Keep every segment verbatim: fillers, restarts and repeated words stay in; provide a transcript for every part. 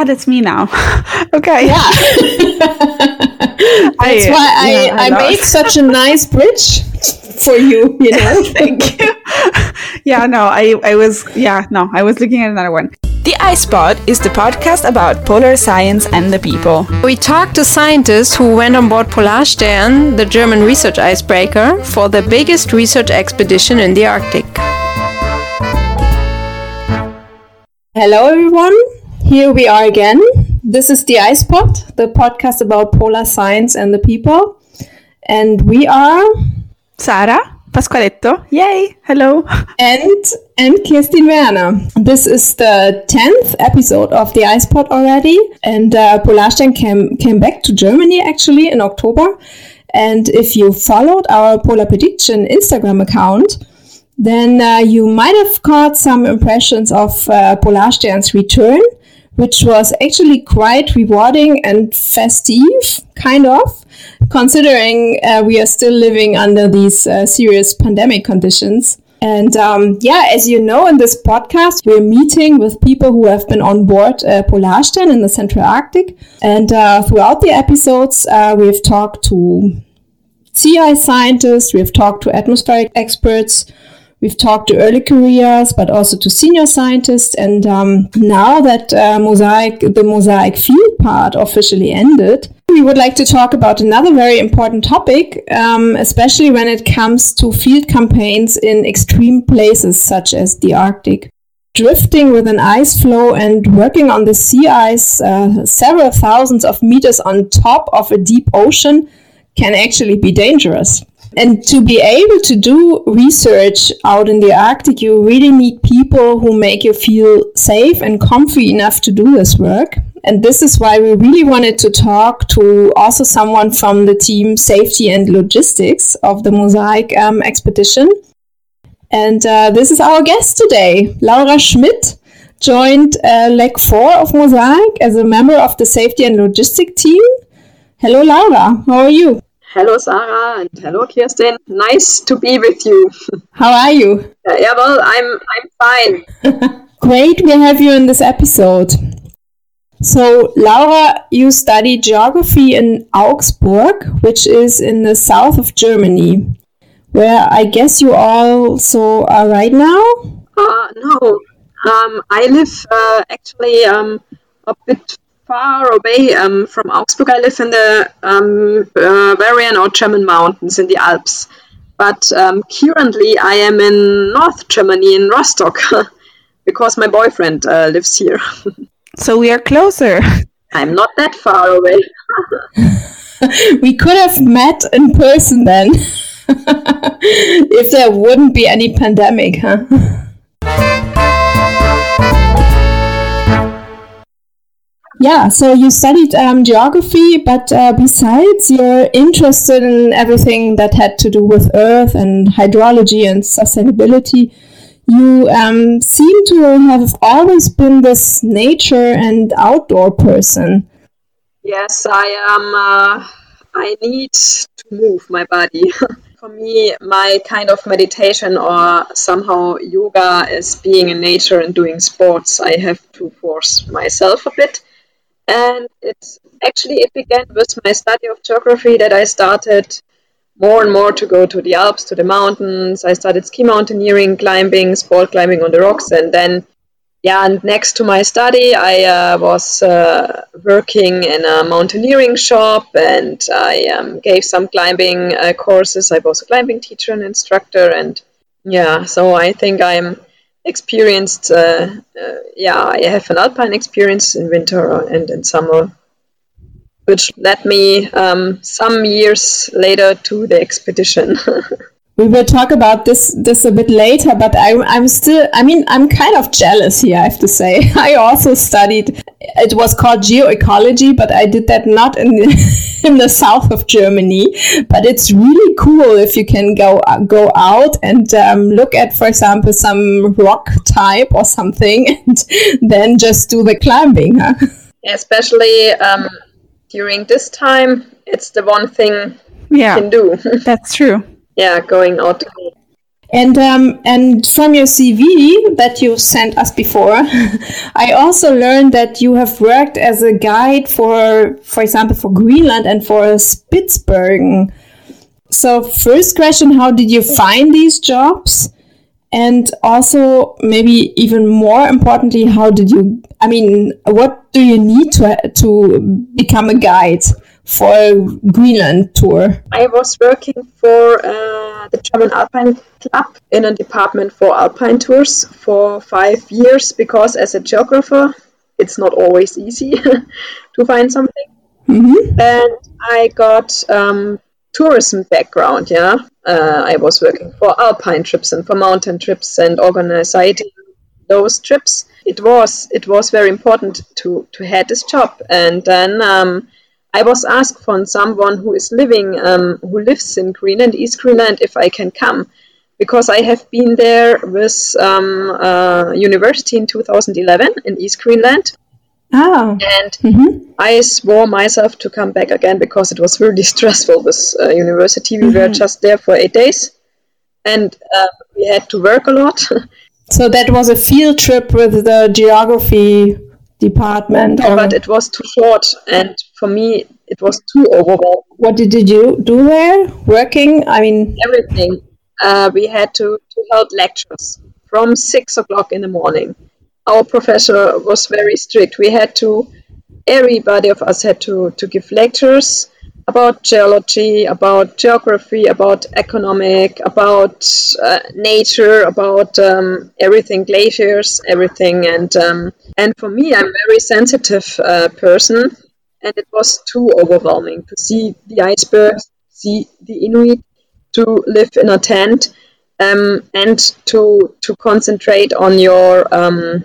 Ah, that's me now. Okay. Yeah. That's I, why I, yeah, I I made lost. such a nice bridge for you, you know. Thank you. Yeah, no, I, I was, yeah, no, I was looking at another one. The iSpot is the podcast about polar science and the people. We talked to scientists who went on board Polarstern, the German research icebreaker, for the biggest research expedition in the Arctic. Hello everyone, here we are again. This is the iSpot, the podcast about polar science and the people. And we are Sara Pasqualetto, yay, hello. And and Kerstin Werner. This is the tenth episode of the iSpot already. And uh, Polarstern came, came back to Germany actually in October. And if you followed our Polar Prediction Instagram account, then uh, you might have caught some impressions of uh, Polarstern's return, which was actually quite rewarding and festive, kind of, considering uh, we are still living under these uh, serious pandemic conditions. And um, yeah, as you know, in this podcast, we're meeting with people who have been on board uh, Polarstern in the Central Arctic. And uh, throughout the episodes, uh, we've talked to sea ice scientists, we've talked to atmospheric experts, we've talked to early careers, but also to senior scientists. And um, now that uh, Mosaic, the Mosaic field part officially ended, we would like to talk about another very important topic, um, especially when it comes to field campaigns in extreme places such as the Arctic. Drifting with an ice floe and working on the sea ice uh, several thousands of meters on top of a deep ocean can actually be dangerous. And to be able to do research out in the Arctic, you really need people who make you feel safe and comfy enough to do this work. And this is why we really wanted to talk to also someone from the team Safety and Logistics of the Mosaic um, expedition. And uh, this is our guest today. Laura Schmidt joined uh, leg four of Mosaic as a member of the Safety and Logistics team. Hello, Laura. How are you? Hello, Sarah, and hello, Kirsten. Nice to be with you. How are you? Uh, yeah, well, I'm I'm fine. Great, we have you in this episode. So, Laura, you studied geography in Augsburg, which is in the south of Germany, where I guess you also are right now? Uh, no, um, I live uh, actually um, a bit far away um, from Augsburg. I live in the um, uh, Bavarian or German mountains in the Alps. But um, currently I am in North Germany, in Rostock, because my boyfriend uh, lives here. So we are closer. I'm not that far away. We could have met in person then, if there wouldn't be any pandemic, huh? Yeah, so you studied um, geography, but uh, besides, you're interested in everything that had to do with Earth and hydrology and sustainability. You um, seem to have always been this nature and outdoor person. Yes, I am. Uh, I need to move my body. For me, my kind of meditation or somehow yoga is being in nature and doing sports. I have to force myself a bit. And it's actually, it began with my study of geography that I started more and more to go to the Alps, to the mountains. I started ski mountaineering, climbing, sport climbing on the rocks. And then, yeah, and next to my study, I uh, was uh, working in a mountaineering shop, and I um, gave some climbing uh, courses. I was a climbing teacher and instructor. And yeah, so I think I'm experienced, uh, uh, yeah, I have an alpine experience in winter and in summer, which led me um, some years later to the expedition. We will talk about this this a bit later, but I, I'm still, I mean, I'm kind of jealous here, I have to say. I also studied, it was called geoecology, but I did that not in the, in the south of Germany. But it's really cool if you can go go out and um, look at, for example, some rock type or something, and then just do the climbing. Huh? Especially um, during this time, it's the one thing Yeah, you can do. that's true. Yeah, going out. And um, and from your C V that you sent us before, I also learned that you have worked as a guide for, for example, for Greenland and for Spitsbergen. So first question, how did you find these jobs? And also, maybe even more importantly, how did you, I mean, what do you need to to become a guide for a Greenland tour? I was working for uh, the German Alpine Club in a department for alpine tours for five years because as a geographer, it's not always easy to find something. Mm-hmm. And I got um, tourism background, yeah. Uh, I was working for alpine trips and for mountain trips and organizing those trips. It was it was very important to, to have this job. And then um, I was asked from someone who is living, um, who lives in Greenland, East Greenland, if I can come. Because I have been there with um, uh, university in two thousand eleven in East Greenland. Oh. And mm-hmm. I swore myself to come back again because it was really stressful with uh, university. We mm-hmm. were just there for eight days and uh, we had to work a lot. So that was a field trip with the geography department? No, but it was too short and for me it was too overwhelming. What did you do there? Working? I mean... Everything. Uh, we had to, to hold lectures from six o'clock in the morning. Our professor was very strict. We had to, everybody of us had to, to give lectures about geology, about geography, about economic, about uh, nature, about um, everything, glaciers, everything. And um, and for me, I'm a very sensitive uh, person, and it was too overwhelming to see the icebergs, see the Inuit, to live in a tent, um, and to to concentrate on your um,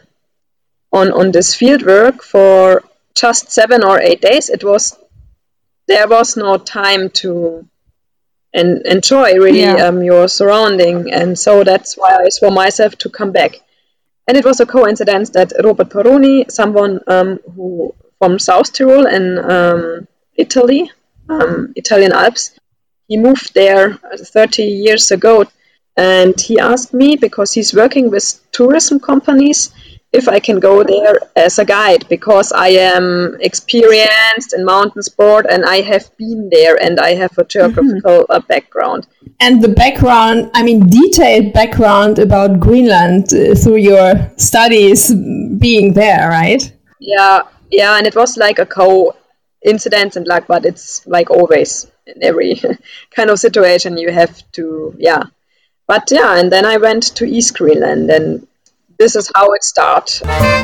on on this field work for just seven or eight days. It was there was no time to en- enjoy really yeah. um, your surrounding, and so that's why I swore myself to come back. And it was a coincidence that Robert Peroni, someone um, who from South Tyrol in um, Italy, um, Italian Alps, he moved there thirty years ago, and he asked me, because he's working with tourism companies, if I can go there as a guide, because I am experienced in mountain sport and I have been there and I have a geographical mm-hmm. uh, background. And the background, I mean, detailed background about Greenland uh, through your studies being there, right? Yeah, yeah, and it was like a coincidence and luck, but it's like always in every kind of situation you have to, yeah. But yeah, and then I went to East Greenland, and this is how it started.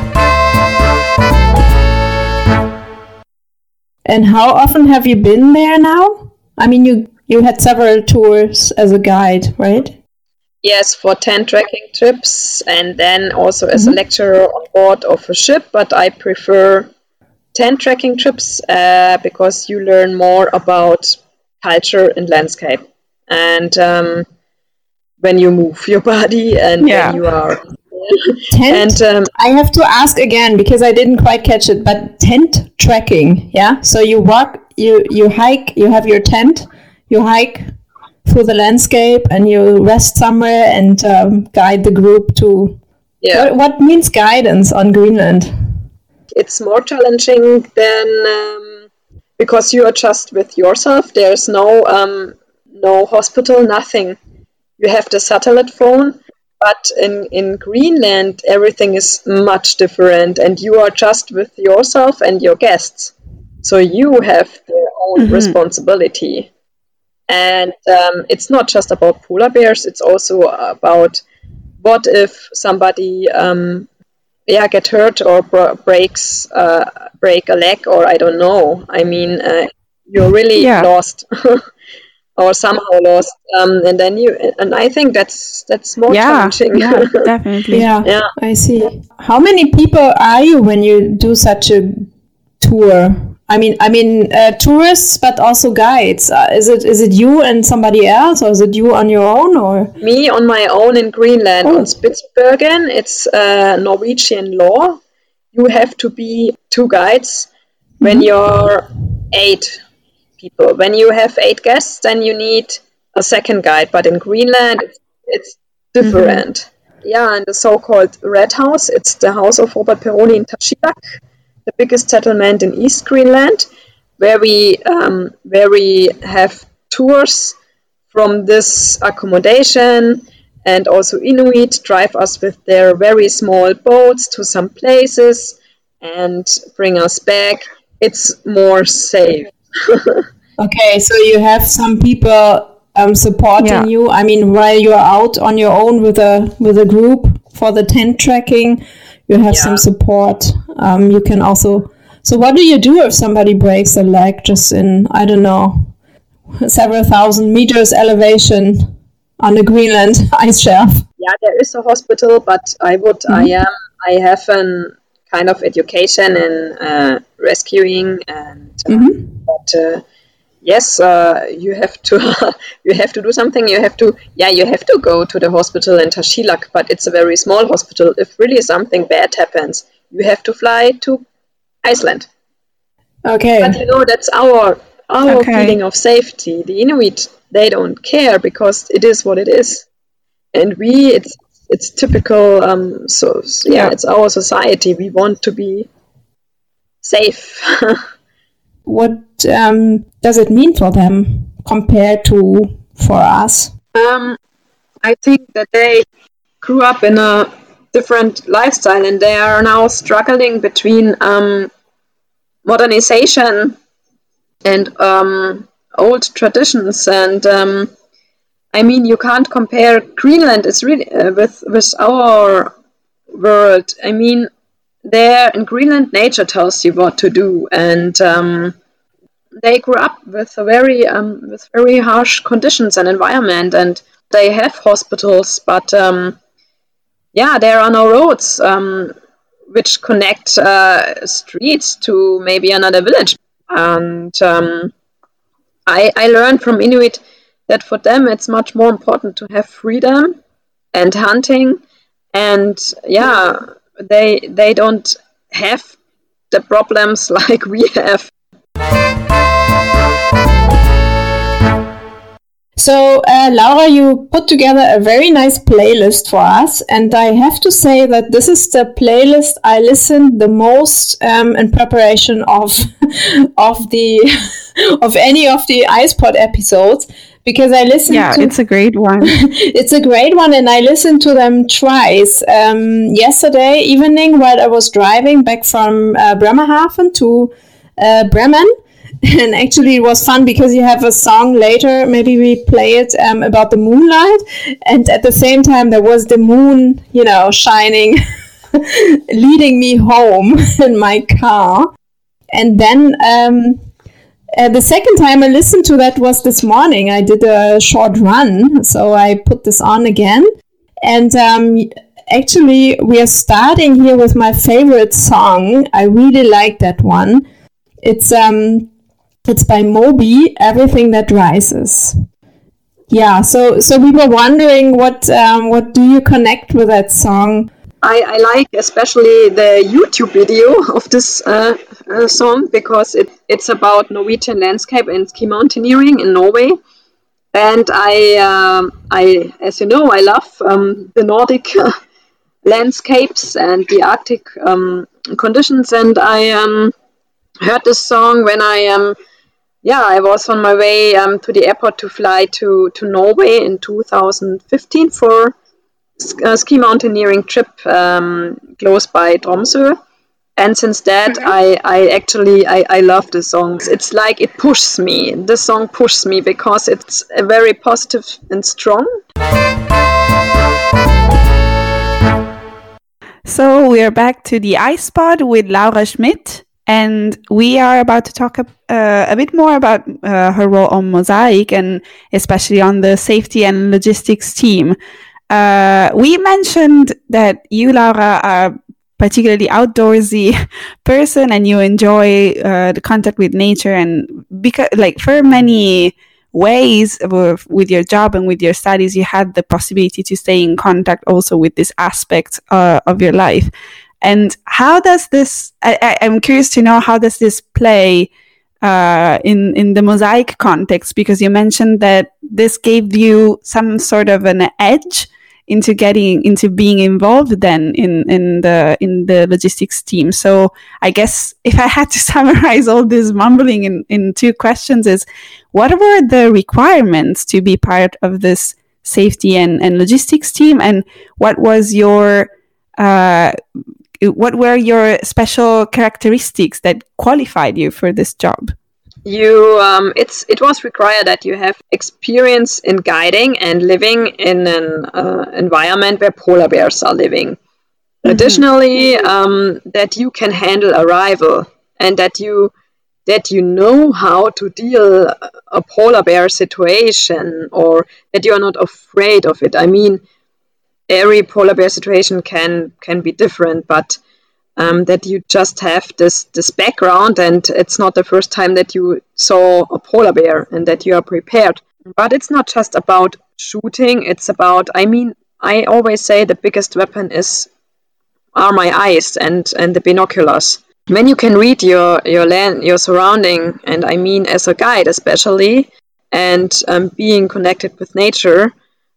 And how often have you been there now? I mean, you, you had several tours as a guide, right? Yes, for tent trekking trips, and then also as mm-hmm. a lecturer on board of a ship, but I prefer tent trekking trips uh, because you learn more about culture and landscape. And um, when you move your body and yeah. when you are... Tent, and, um, I have to ask again because I didn't quite catch it, but tent trekking, yeah? So you walk, you, you hike, you have your tent, you hike through the landscape and you rest somewhere and um, guide the group to... Yeah. What, what means guidance on Greenland? It's more challenging than... Um, because you are just with yourself. There's no um, no hospital, nothing. You have the satellite phone. But in, in Greenland, everything is much different, and you are just with yourself and your guests. So you have their own mm-hmm. responsibility. And um, it's not just about polar bears, it's also about what if somebody um, yeah, get hurt or bro- breaks uh, break a leg, or I don't know. I mean, uh, you're really yeah. lost. Or somehow lost, um, and then you, and I think that's that's more yeah, challenging. Yeah, definitely. Yeah, yeah, I see. How many people are you when you do such a tour? I mean, I mean, uh, tourists, but also guides. Uh, is it is it you and somebody else, or is it you on your own, or me on my own in Greenland oh. on Spitsbergen? It's uh, Norwegian law. You have to be two guides mm-hmm. when you're eight. People. When you have eight guests, then you need a second guide. But in Greenland, it's, it's different. Mm-hmm. Yeah, and the so-called Red House, it's the house of Robert Peroni in Tashilak, the biggest settlement in East Greenland, where we um, where we have tours from this accommodation, and also Inuit drive us with their very small boats to some places and bring us back. It's more safe. Okay, so you have some people um, supporting yeah. you. I mean, while you're out on your own with a with a group for the tent trekking, you have yeah. some support. Um, you can also. So, what do you do if somebody breaks a leg just in, I don't know, several thousand meters elevation on the Greenland ice shelf? Yeah, there is a hospital, but I would, mm-hmm. I am, I have an kind of education in uh, rescuing, and uh, mm-hmm. but uh, yes, uh, you have to, you have to do something. You have to, yeah, you have to go to the hospital in Tashilak, but it's a very small hospital. If really something bad happens, you have to fly to Iceland. Okay. But you know, that's our our okay. feeling of safety. The Inuit, they don't care because it is what it is, and we, it's it's typical. Um, so yeah, yeah, it's our society. We want to be safe. What um, does it mean for them compared to for us? Um, I think that they grew up in a different lifestyle, and they are now struggling between um, modernization and um, old traditions. And um, I mean, you can't compare Greenland is really uh, with with our world. I mean, there in Greenland, nature tells you what to do, and um, they grew up with a very um, with very harsh conditions and environment, and they have hospitals, but um, yeah, there are no roads um, which connect uh, streets to maybe another village. And um, I, I learned from Inuit that for them it's much more important to have freedom and hunting, and yeah, they they don't have the problems like we have. So, uh, Laura, you put together a very nice playlist for us, and I have to say that this is the playlist I listened the most um, in preparation of of the of any of the iCepod episodes, because I listened. Yeah, to, it's a great one. It's a great one, and I listened to them twice. Um, yesterday evening, while I was driving back from uh, Bremerhaven to uh, Bremen. And actually it was fun because you have a song later, maybe we play it, um, about the moonlight. And at the same time, there was the moon, you know, shining, leading me home in my car. And then um, uh, the second time I listened to that was this morning. I did a short run, so I put this on again. And um, actually, we are starting here with my favorite song. I really like that one. It's... um. It's by Moby, Everything That Rises. Yeah, so so we were wondering what um, what do you connect with that song? I, I like especially the YouTube video of this uh, uh, song, because it, it's about Norwegian landscape and ski mountaineering in Norway. And I, um, I as you know, I love um, the Nordic landscapes and the Arctic um, conditions. And I um, heard this song when I um, Yeah, I was on my way um, to the airport to fly to, to Norway in two thousand fifteen for a ski mountaineering trip um, close by Tromsø. And since that, mm-hmm. I, I actually, I, I love the songs. It's like it pushes me. The song pushes me because it's a very positive and strong. So we are back to the iCepod with Laura Schmidt. And we are about to talk uh, a bit more about uh, her role on Mosaic, and especially on the safety and logistics team. Uh, we mentioned that you, Laura, are particularly outdoorsy person, and you enjoy uh, the contact with nature. And because, like, for many ways with, with your job and with your studies, you had the possibility to stay in contact also with this aspect uh, of your life. And how does this, I, I'm curious to know, how does this play uh, in, in the Mosaic context? Because you mentioned that this gave you some sort of an edge into getting into being involved then in in the in the logistics team. So I guess if I had to summarize all this mumbling in in two questions, is what were the requirements to be part of this safety and, and logistics team, and what was your uh, what were your special characteristics that qualified you for this job? You, um, it's it was required that you have experience in guiding and living in an uh, environment where polar bears are living. Mm-hmm. Additionally, um, that you can handle arrival and that you that you know how to deal a polar bear situation, or that you are not afraid of it. I mean, every polar bear situation can can be different, but Um, that you just have this, this background, and it's not the first time that you saw a polar bear and that you are prepared. But it's not just about shooting, it's about, I mean, I always say the biggest weapon is are my eyes and, and the binoculars. When you can read your, your land, your surrounding, and I mean as a guide especially, and um, being connected with nature,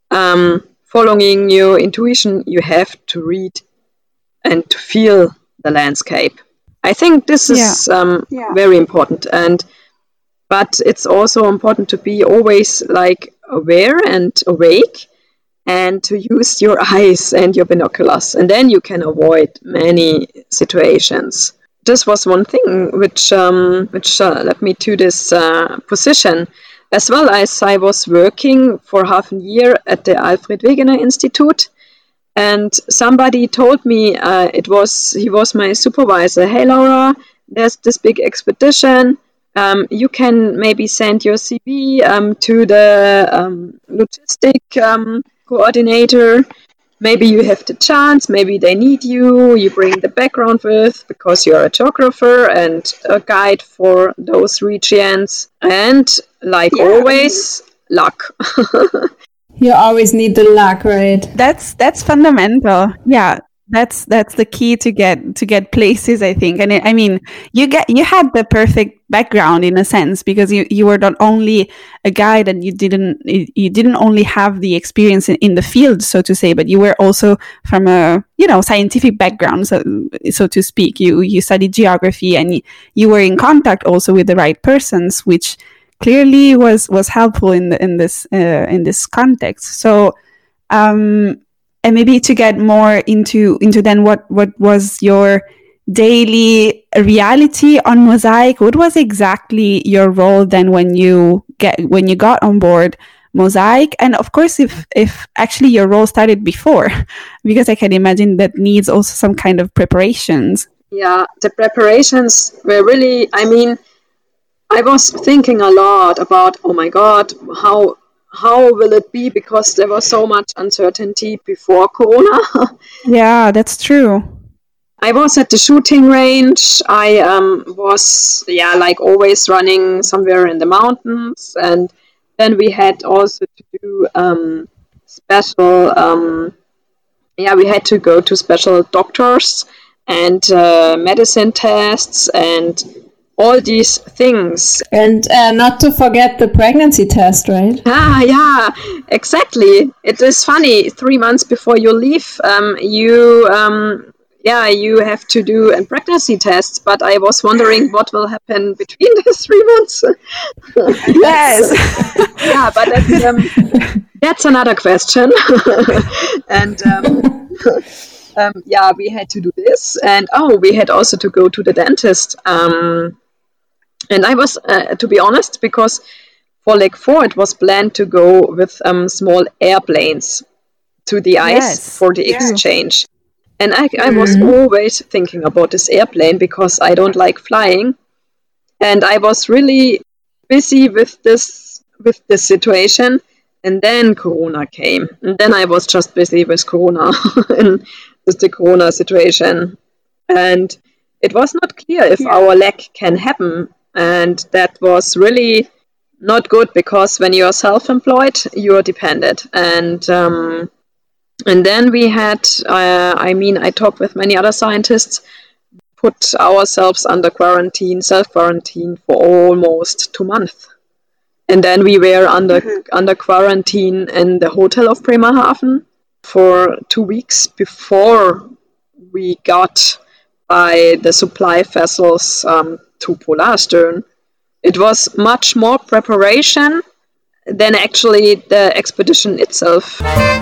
um, following your intuition, you have to read and to feel the landscape. I think this is yeah. Um, yeah. very important, and but it's also important to be always like aware and awake, and to use your eyes and your binoculars, and then you can avoid many situations. This was one thing which um, which uh, led me to this uh, position, as well as I was working for half a year at the Alfred Wegener Institute. And somebody told me, uh, it was he was my supervisor, hey Laura, there's this big expedition, um, you can maybe send your C V um, to the um, logistic um, coordinator, maybe you have the chance, maybe they need you, you bring the background with, because you're a geographer and a guide for those regions, and like yeah, always, luck. You always need the luck, right? That's that's fundamental. Yeah, that's that's the key to get to get places, I think. And it, I mean, you get you had the perfect background in a sense, because you, you were not only a guide and you didn't you didn't only have the experience in, in the field, so to say, but you were also from a you know scientific background, so so to speak. You you studied geography, and you, you were in contact also with the right persons, which clearly was was helpful in the, in this uh, in this context. So, um, and maybe to get more into into then what what was your daily reality on Mosaic? What was exactly your role then when you get when you got on board Mosaic? And of course, if if actually your role started before, because I can imagine that needs also some kind of preparations. Yeah, the preparations were really, I mean, I was thinking a lot about, oh my God, how how will it be? Because there was so much uncertainty before Corona. Yeah, that's true. I was at the shooting range. I um, was, yeah, like always running somewhere in the mountains. And then we had also to do um, special, um, yeah, we had to go to special doctors and uh, medicine tests and all these things. And uh, not to forget the pregnancy test, right? Ah, yeah, exactly. It is funny. Three months before you leave, um, you, um, yeah, you have to do a pregnancy test. But I was wondering what will happen between the three months. Yes. Yeah, but that's, um, that's another question. And um, um, yeah, we had to do this. And oh, we had also to go to the dentist. Um, And I was, uh, to be honest, because for Lake four, it was planned to go with um, small airplanes to the ice yes. for the yeah. exchange. And I, I was mm-hmm. always thinking about this airplane because I don't like flying. And I was really busy with this, with this situation. And then Corona came. And then I was just busy with Corona and with the Corona situation. And it was not clear if yeah. our leg can happen. And that was really not good because when you're self-employed, you're dependent. And um, and then we had, uh, I mean, I talked with many other scientists, put ourselves under quarantine, self-quarantine for almost two months. And then we were under mm-hmm. under quarantine in the hotel of Bremerhaven for two weeks before we got by the supply vessels um, to Polarstern. It was much more preparation than actually the expedition itself.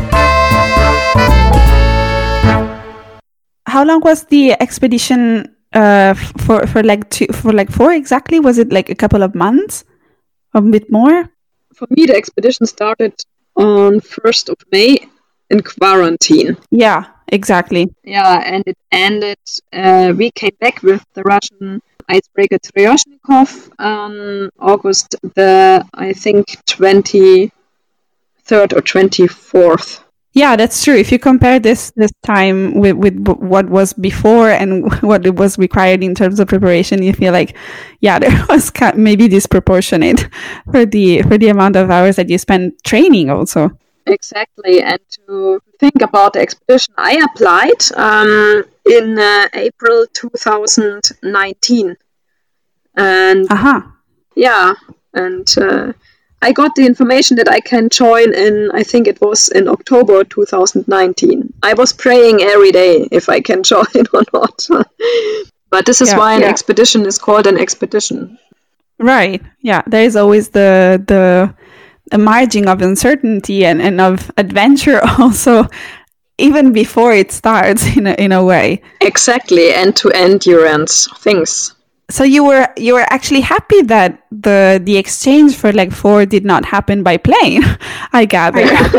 How long was the expedition uh, for for like two for like four exactly? Was it like a couple of months, a bit more? For me, the expedition started on first of May in quarantine. Yeah, exactly. Yeah, and it ended. Uh, we came back with the Russian icebreaker Tereoshnikov on August the I think twenty third or twenty fourth. Yeah, that's true. If you compare this this time with, with what was before and what it was required in terms of preparation, you feel like, yeah, there was maybe disproportionate for the for the amount of hours that you spent training also. Exactly. And to think about the expedition, I applied um, in uh, April two thousand nineteen. And uh-huh. yeah, and uh, I got the information that I can join in, I think it was in October two thousand nineteen. I was praying every day if I can join or not. But this is yeah, why an yeah. expedition is called an expedition. Right. Yeah. There is always the the a margin of uncertainty and, and of adventure also, even before it starts in a, in a way. Exactly. And to endurance things. So you were you were actually happy that the the exchange for leg four did not happen by plane, I gather.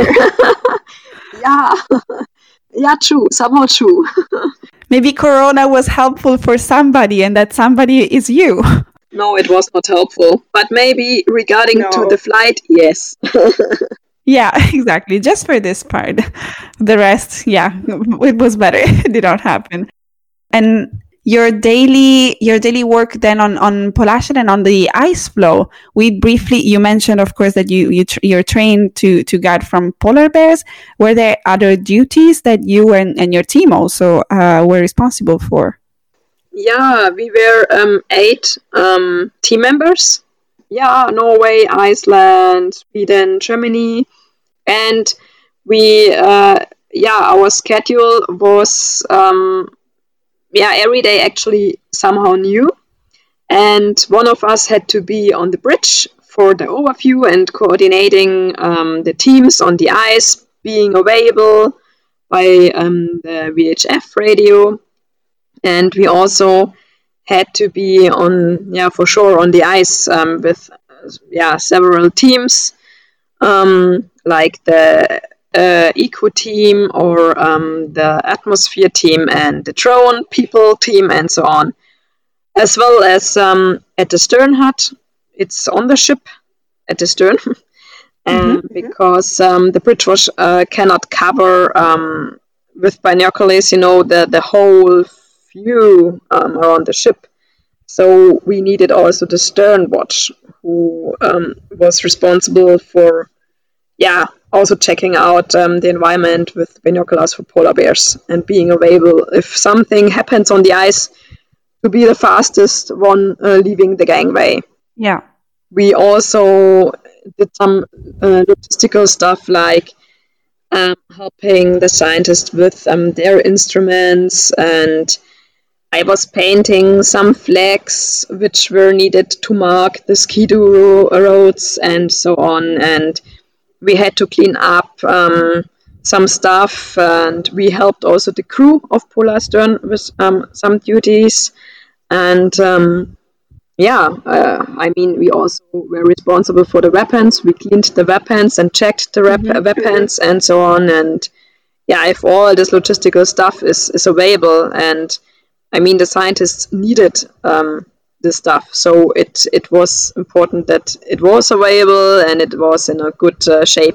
yeah, yeah, true. Somehow true. Maybe Corona was helpful for somebody, and that somebody is you. No, it was not helpful. But maybe regarding no. to the flight, yes. Yeah, exactly. Just for this part, the rest, yeah, it was better. It did not happen, and. Your daily your daily work then on, on Polarstern and on the ice floe. We briefly, you mentioned, of course, that you, you tr- you're trained to, to guide from polar bears. Were there other duties that you and, and your team also uh, were responsible for? Yeah, we were um, eight um, team members. Yeah, Norway, Iceland, Sweden, Germany. And we, uh, yeah, our schedule was... Um, Yeah, every day actually somehow new. And one of us had to be on the bridge for the overview and coordinating um, the teams on the ice, being available by um, the V H F radio. And we also had to be on, yeah, for sure on the ice um, with, yeah, several teams, um, like the Uh, eco team or um, the atmosphere team and the drone people team and so on, as well as um, at the stern hut. It's on the ship at the stern, and mm-hmm. because um, the bridge was uh, cannot cover um, with binoculars, you know, the the whole view um, around the ship. So we needed also the stern watch, who um, was responsible for, yeah. also checking out um, the environment with binoculars for polar bears and being available if something happens on the ice to be the fastest one uh, leaving the gangway. Yeah. We also did some uh, logistical stuff like um, helping the scientists with um, their instruments, and I was painting some flags which were needed to mark the ski-doo roads and so on, and we had to clean up um, some stuff, and we helped also the crew of Polarstern with um, some duties. And um, yeah, uh, I mean, we also were responsible for the weapons. We cleaned the weapons and checked the rep- mm-hmm. weapons and so on. And yeah, if all this logistical stuff is, is available, and I mean, the scientists needed um, this stuff, so it it was important that it was available and it was in a good uh, shape.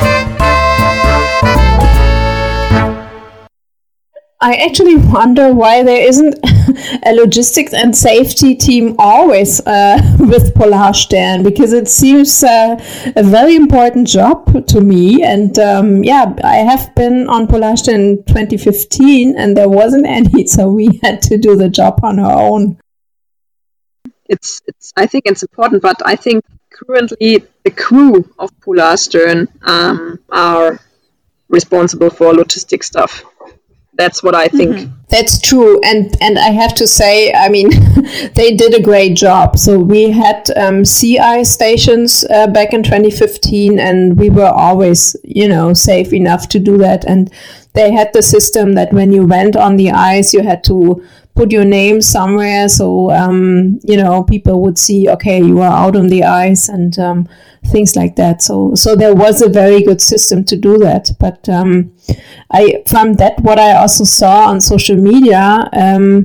I actually wonder why there isn't a logistics and safety team always uh, with Polarstern, because it seems uh, a very important job to me. And um, yeah, I have been on Polarstern in twenty fifteen and there wasn't any, so we had to do the job on our own. It's, it's. I think it's important, but I think currently the crew of Polarstern um, are responsible for logistic stuff. That's what I think. Mm-hmm. That's true. And and I have to say, I mean, they did a great job. So we had um, sea ice stations uh, back in twenty fifteen, and we were always, you know, safe enough to do that. And they had the system that when you went on the ice, you had to put your name somewhere. So, um, you know, people would see, okay, you are out on the ice and um, things like that. So, so there was a very good system to do that. But um, I, from that, what I also saw on social media, um,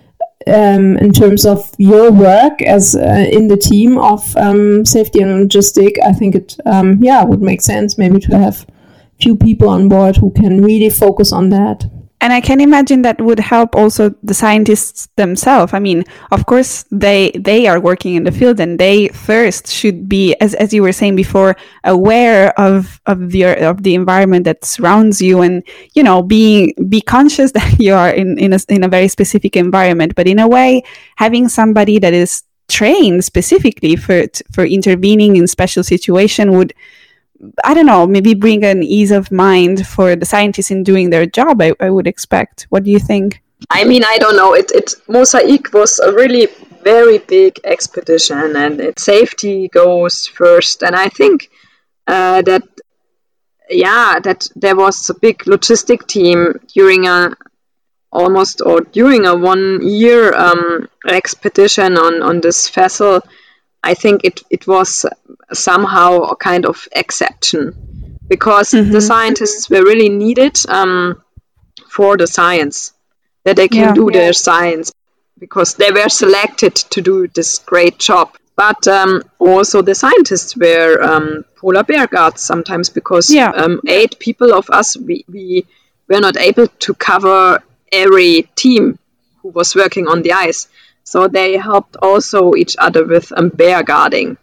um, in terms of your work as uh, in the team of um, safety and logistic, I think it, um, yeah, would make sense maybe to have few people on board who can really focus on that. And I can imagine that would help also the scientists themselves. I mean, of course, they they are working in the field, and they first should be, as as you were saying before, aware of of the of the environment that surrounds you, and you know, being be conscious that you are in in a in a very specific environment. But in a way, having somebody that is trained specifically for for intervening in special situation would, I don't know, maybe bring an ease of mind for the scientists in doing their job, I, I would expect. What do you think? I mean, I don't know. It, it Mosaic was a really very big expedition, and its safety goes first. And I think uh, that, yeah, that there was a big logistic team during a almost or during a one year um, expedition on, on this vessel. I think it, it was somehow a kind of exception, because mm-hmm. the scientists were really needed um, for the science, that they can yeah. do yeah. their science, because they were selected to do this great job. But um, also the scientists were um, polar bear guards sometimes, because yeah. um, eight people of us, we, we were not able to cover every team who was working on the ice. So they helped also each other with um, bear guarding.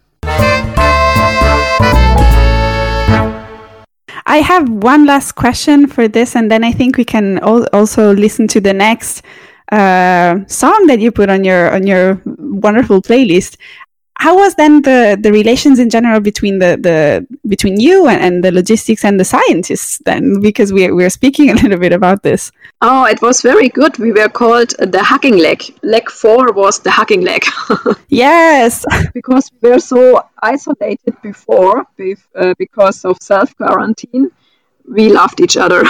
I have one last question for this, and then I think we can al- also listen to the next uh, song that you put on your on your wonderful playlist. How was then the, the relations in general between the, the between you and, and the logistics and the scientists then? Because we we're speaking a little bit about this. Oh, it was very good. We were called the hugging leg. Leg four was the hugging leg. Yes. Because we were so isolated before, uh, because of self-quarantine, we loved each other.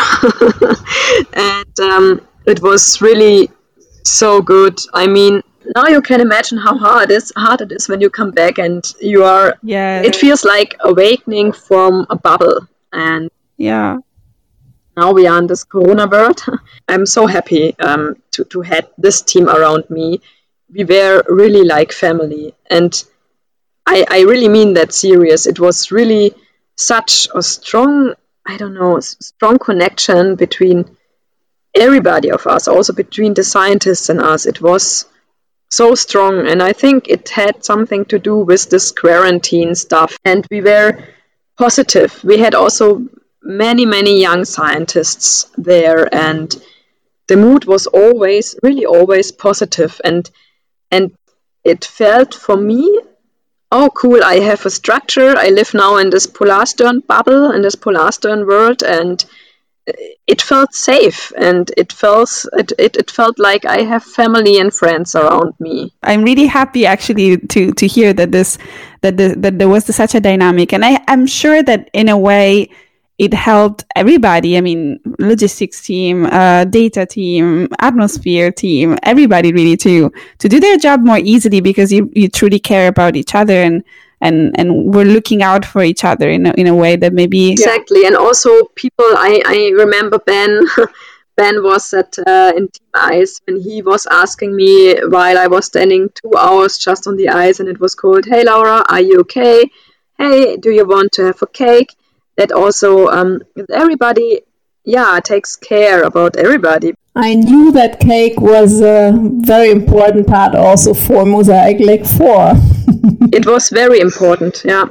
And um, it was really so good. I mean, now you can imagine how hard it is, hard it is when you come back and you are, yeah. It feels like awakening from a bubble. And yeah. now we are in this Corona world. I'm so happy um, to, to have this team around me. We were really like family. And I, I really mean that serious. It was really such a strong, I don't know, strong connection between everybody of us, also between the scientists and us. It was so strong, and I think it had something to do with this quarantine stuff. And we were positive. We had also many, many young scientists there, and the mood was always, really always positive. And and it felt for me, oh, cool, I have a structure. I live now in this Polarstern bubble, in this Polarstern world, and it felt safe, and it felt it, it, it felt like I have family and friends around me. I'm really happy actually to to hear that this that the, that there was such a dynamic, and I I'm sure that in a way it helped everybody. I mean, logistics team, uh, data team, atmosphere team, everybody really to to do their job more easily, because you, you truly care about each other, and and and we're looking out for each other in a, in a way that maybe exactly. And also people, I, I remember Ben Ben was at uh, in Team Ice when he was asking me while I was standing two hours just on the ice, and it was cold, hey Laura, are you okay? Hey, do you want to have a cake? That also um, everybody yeah takes care about everybody. I knew that cake was a very important part also for Mosaic Leg four. It was very important, yeah.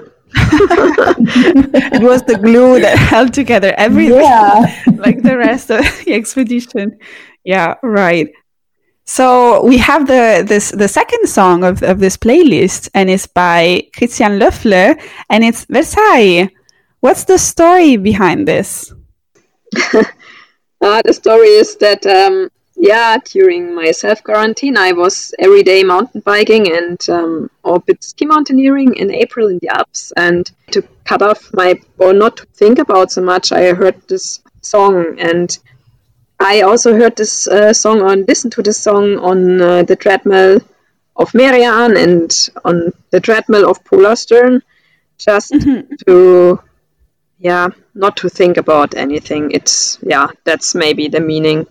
It was the glue that held together everything, yeah. like the rest of the expedition. Yeah, right. So we have the this the second song of, of this playlist, and it's by Christian Löffler, and it's Versailles. What's the story behind this? Uh, the story is that, um, yeah, during my self-quarantine, I was every day mountain biking and um, or bit ski mountaineering in April in the Alps. And to cut off my, or not to think about so much, I heard this song. And I also heard this uh, song on, listened to this song on uh, the treadmill of Merian and on the treadmill of Polarstern, just mm-hmm. to... yeah, not to think about anything. It's, yeah, that's maybe the meaning.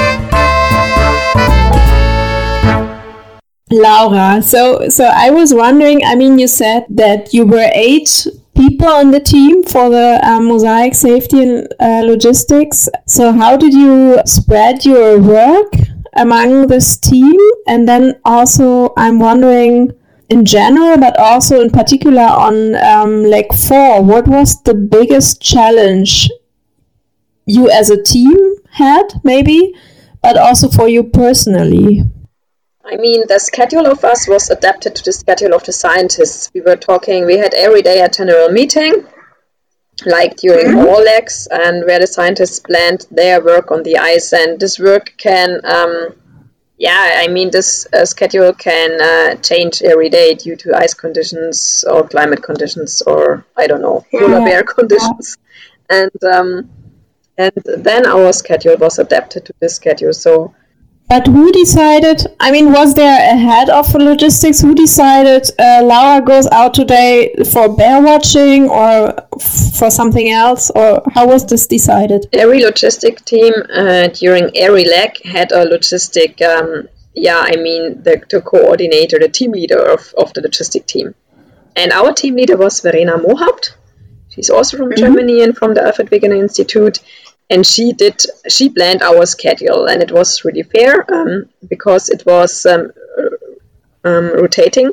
Laura, so so I was wondering, I mean, you said that you were eight people on the team for the uh, Mosaic Safety and uh, Logistics. So how did you spread your work among this team? And then also, I'm wondering, in general, but also in particular on um, Leg four, what was the biggest challenge you as a team had, maybe, but also for you personally? I mean, the schedule of us was adapted to the schedule of the scientists. We were talking, we had every day a general meeting, like during mm-hmm. all legs, and where the scientists planned their work on the ice. And this work can... Um, Yeah, I mean, this uh, schedule can uh, change every day due to ice conditions or climate conditions or, I don't know, polar yeah. bear conditions. Yeah. And um, and then our schedule was adapted to this schedule. So, but who decided, I mean, was there a head of logistics who decided uh, Laura goes out today for bear watching or f- for something else? Or how was this decided? Every logistic team uh, during every leg had a logistic, um, yeah, I mean, the, the coordinator, the team leader of, of the logistic team. And our team leader was Verena Mohaupt. She's also from mm-hmm. Germany and from the Alfred Wegener Institute. And she did, she planned our schedule, and it was really fair um, because it was um, um, rotating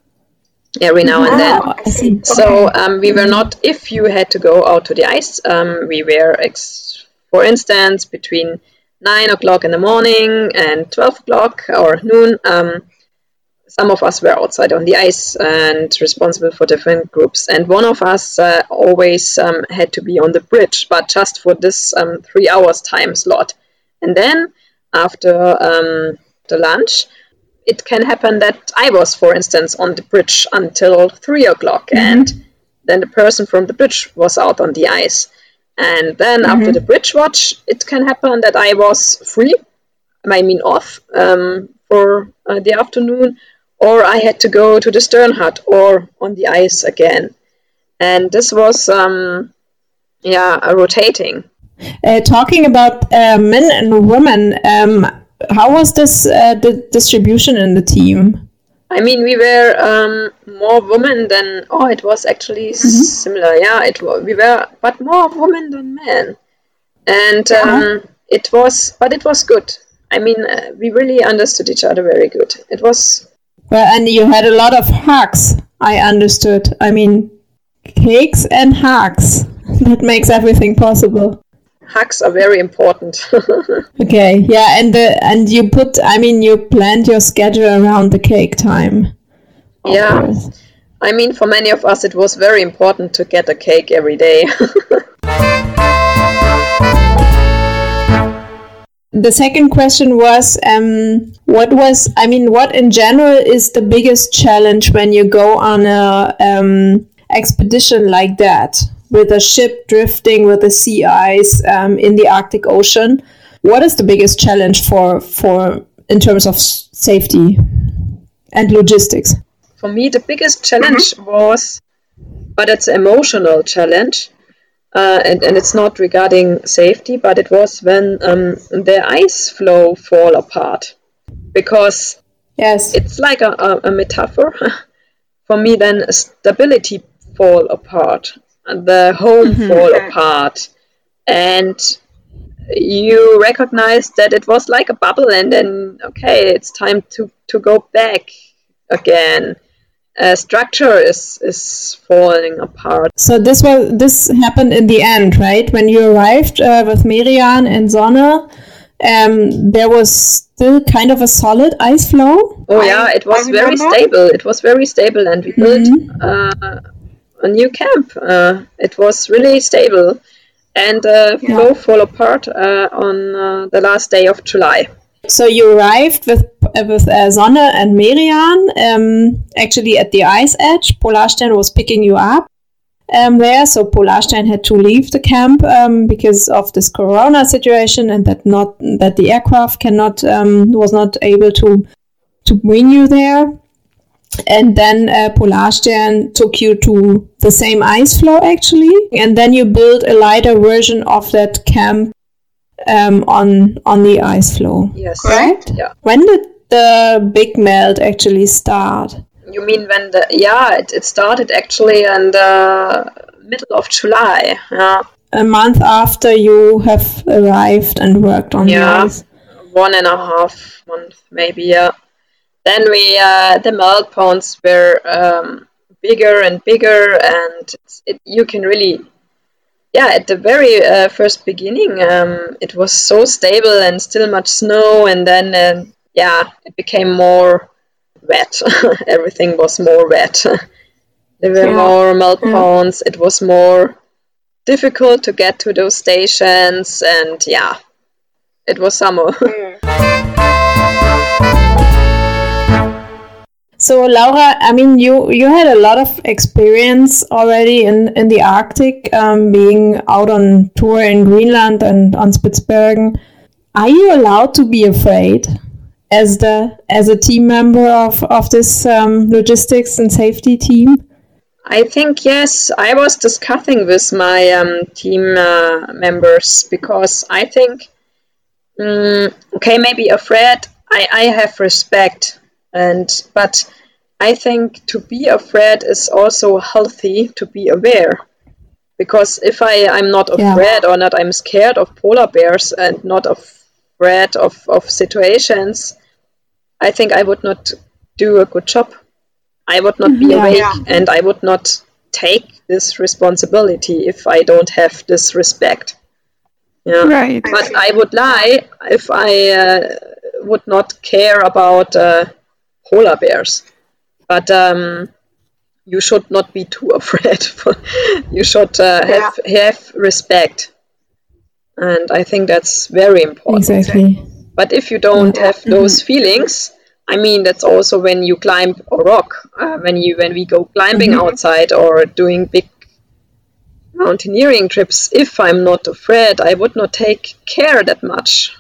every now and then. Oh, I see. So um, we were not, if you had to go out to the ice, um, we were, ex- for instance, between nine o'clock in the morning and twelve o'clock or noon. Um, some of us were outside on the ice and responsible for different groups. And one of us uh, always um, had to be on the bridge, but just for this um, three hours time slot. And then after um, the lunch, it can happen that I was, for instance, on the bridge until three o'clock. Mm-hmm. And then the person from the bridge was out on the ice. And then mm-hmm. after the bridge watch, it can happen that I was free, I mean off, um, for uh, the afternoon, or I had to go to the stern hut or on the ice again. And this was, um, yeah, a rotating. Uh, talking about uh, men and women, um, how was this uh, the distribution in the team? I mean, we were um, more women than, oh, it was actually mm-hmm. similar. Yeah, it was, we were, but more women than men. And um, uh-huh. it was, but it was good. I mean, uh, we really understood each other very good. It was... Well, and you had a lot of hugs, I understood. I mean, cakes and hugs. That makes everything possible. Hugs are very important. Okay, yeah, and the and you put, I mean, you planned your schedule around the cake time. Yeah, course. I mean, for many of us, it was very important to get a cake every day. The second question was, um, what was, I mean, what in general is the biggest challenge when you go on a um, expedition like that, with a ship drifting with the sea ice um, in the Arctic Ocean? What is the biggest challenge for, for in terms of safety and logistics? For me, the biggest challenge mm-hmm. was, but it's an emotional challenge. Uh, and, and it's not regarding safety, but it was when um, the ice floe fall apart. Because yes, it's like a, a, a metaphor. For me, then stability fall apart, the home mm-hmm. fall apart. And you recognize that it was like a bubble, and then, okay, it's time to, to go back again. Uh, structure is is falling apart. So this was this happened in the end, right? When you arrived uh, with Merian and Sonne, um, there was still kind of a solid ice floe. Oh yeah, it was very stable. It was very stable, and we built mm-hmm. uh, a new camp. Uh, it was really stable, and uh, Yeah. both fall apart uh, on uh, the last day of July. So you arrived with uh, with uh, Sonne and Merian, um, actually at the ice edge. Polarstern was picking you up um, there, so Polarstern had to leave the camp um, because of this Corona situation, and that not that the aircraft cannot um, was not able to to bring you there. And then uh, Polarstern took you to the same ice floe actually, and then you built a lighter version of that camp um, on on the ice floe. Yes. Correct? Yeah. When did the big melt actually start? You mean when the yeah it, it started actually in the middle of July. Yeah. A month after you have arrived and worked on Yeah. the ice. One and a half month maybe. Yeah. Then we uh, the melt ponds were um, bigger and bigger, and it's, it, you can really yeah at the very uh, first beginning um, it was so stable and still much snow, and then uh, yeah it became more wet. Everything was more wet. There were Yeah. more melt Yeah. ponds. It was more difficult to get to those stations, and yeah, it was summer. So Laura, I mean, you, you had a lot of experience already in, in the Arctic, um, being out on tour in Greenland and on Spitsbergen. Are you allowed to be afraid as the as a team member of, of this um, logistics and safety team? I think yes. I was discussing with my um, team uh, members because I think mm, okay, maybe afraid. I, I have respect, and but I think to be afraid is also healthy to be aware. Because if I I'm not Yeah. afraid or not I'm scared of polar bears and not afraid of, of situations, I think I would not do a good job. I would not be Yeah. awake, Yeah. and I would not take this responsibility if I don't have this respect. Yeah. Right. But I would lie if I uh, would not care about uh, polar bears. But um, you should not be too afraid. You should uh, have have respect, and I think that's very important. Exactly. But if you don't have those feelings, I mean, that's also when you climb a rock, uh, when you when we go climbing outside or doing big mountaineering trips. If I'm not afraid, I would not take care that much.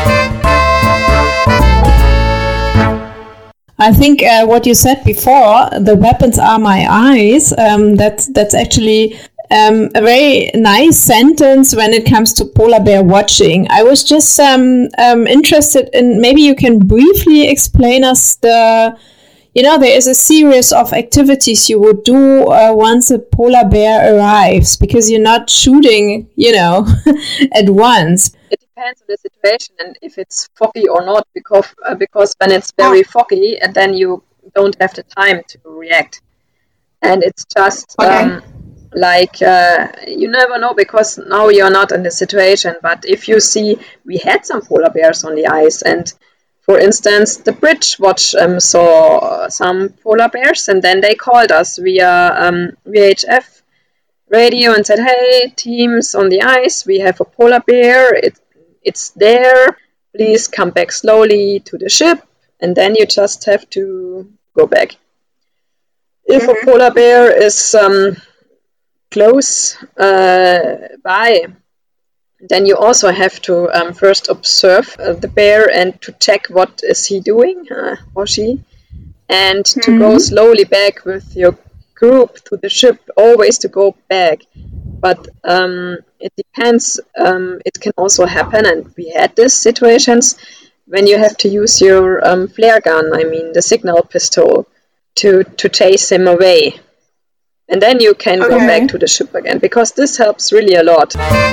I think uh, what you said before, the weapons are my eyes, um, that's, that's actually um, a very nice sentence when it comes to polar bear watching. I was just um, um, interested in, maybe you can briefly explain us the, you know, there is a series of activities you would do uh, once a polar bear arrives, because you're not shooting, you know, at once. It depends on the situation and if it's foggy or not, because uh, because when it's very foggy, and then you don't have the time to react, and it's just Okay. um, like uh, you never know, because now you're not in the situation. But if you see, we had some polar bears on the ice, and for instance, the Bridge Watch um, saw some polar bears, and then they called us via um, V H F radio and said, "Hey, teams on the ice, we have a polar bear. It, it's there. Please come back slowly to the ship," and then you just have to go back. If mm-hmm. a polar bear is um, close uh, by, then you also have to um, first observe uh, the bear and to check what is he doing, uh, or she, and to mm-hmm. go slowly back with your group to the ship, always to go back. But um, it depends. Um, it can also happen, and we had these situations when you have to use your um, flare gun, I mean the signal pistol, to, to chase him away. And then you can okay. go back to the ship again, because this helps really a lot.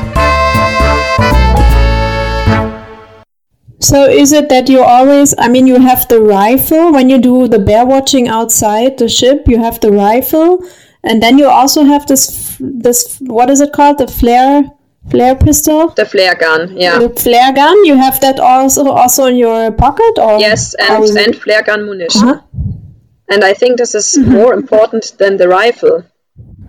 So is it that you always, I mean, you have the rifle when you do the bear watching outside the ship, you have the rifle, and then you also have this, this what is it called, the flare flare pistol? The flare gun, yeah. The flare gun, you have that also also in your pocket? Or yes, and, and flare gun munition. Uh-huh. And I think this is mm-hmm. more important than the rifle,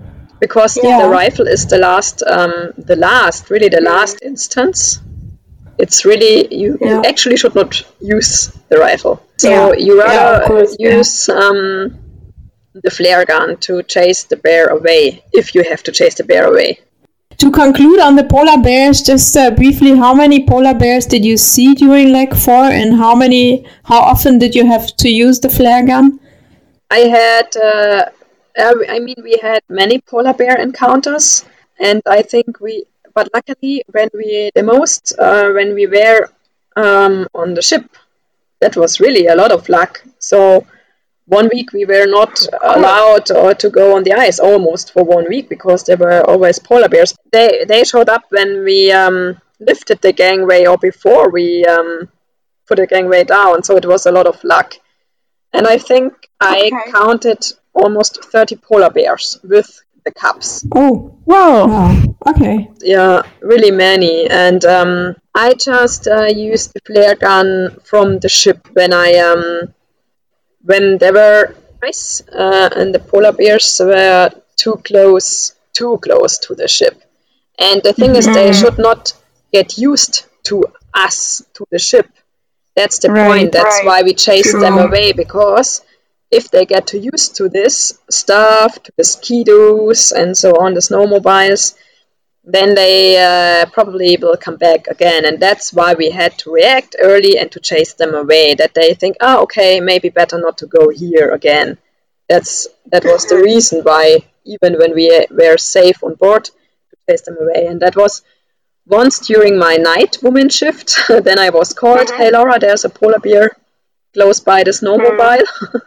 because Yeah. the rifle is the last, um, the last, really the last instance. It's really, you, you Yeah. actually should not use the rifle. So Yeah. you Yeah, rather of course, yeah. use um, the flare gun to chase the bear away, if you have to chase the bear away. To conclude on the polar bears, just uh, briefly, how many polar bears did you see during leg four, and how many, how often did you have to use the flare gun? I had, uh, I mean, we had many polar bear encounters, and I think we, but luckily, when we, the most, uh, when we were um, on the ship, that was really a lot of luck. So one week we were not allowed uh, to go on the ice, almost for one week, because there were always polar bears. They they showed up when we um, lifted the gangway or before we um, put the gangway down. So it was a lot of luck. And I think I Okay. counted almost thirty polar bears with the cubs. Oh, Whoa. wow. Okay. Yeah, really many. And um, I just uh, used the flare gun from the ship when I um, when there were ice uh, and the polar bears were too close, too close to the ship. And the thing is, they should not get used to us, to the ship. That's the Right. point. That's Right. why we chase True. them away, because if they get too used to this stuff, to the ski-doos and so on, the snowmobiles, then they uh, probably will come back again. And that's why we had to react early and to chase them away, that they think, oh, okay, maybe better not to go here again. That's That was the reason why, even when we were safe on board, to chase them away. And that was once during my night woman shift. Then I was called, hey Laura, there's a polar bear close by the snowmobile.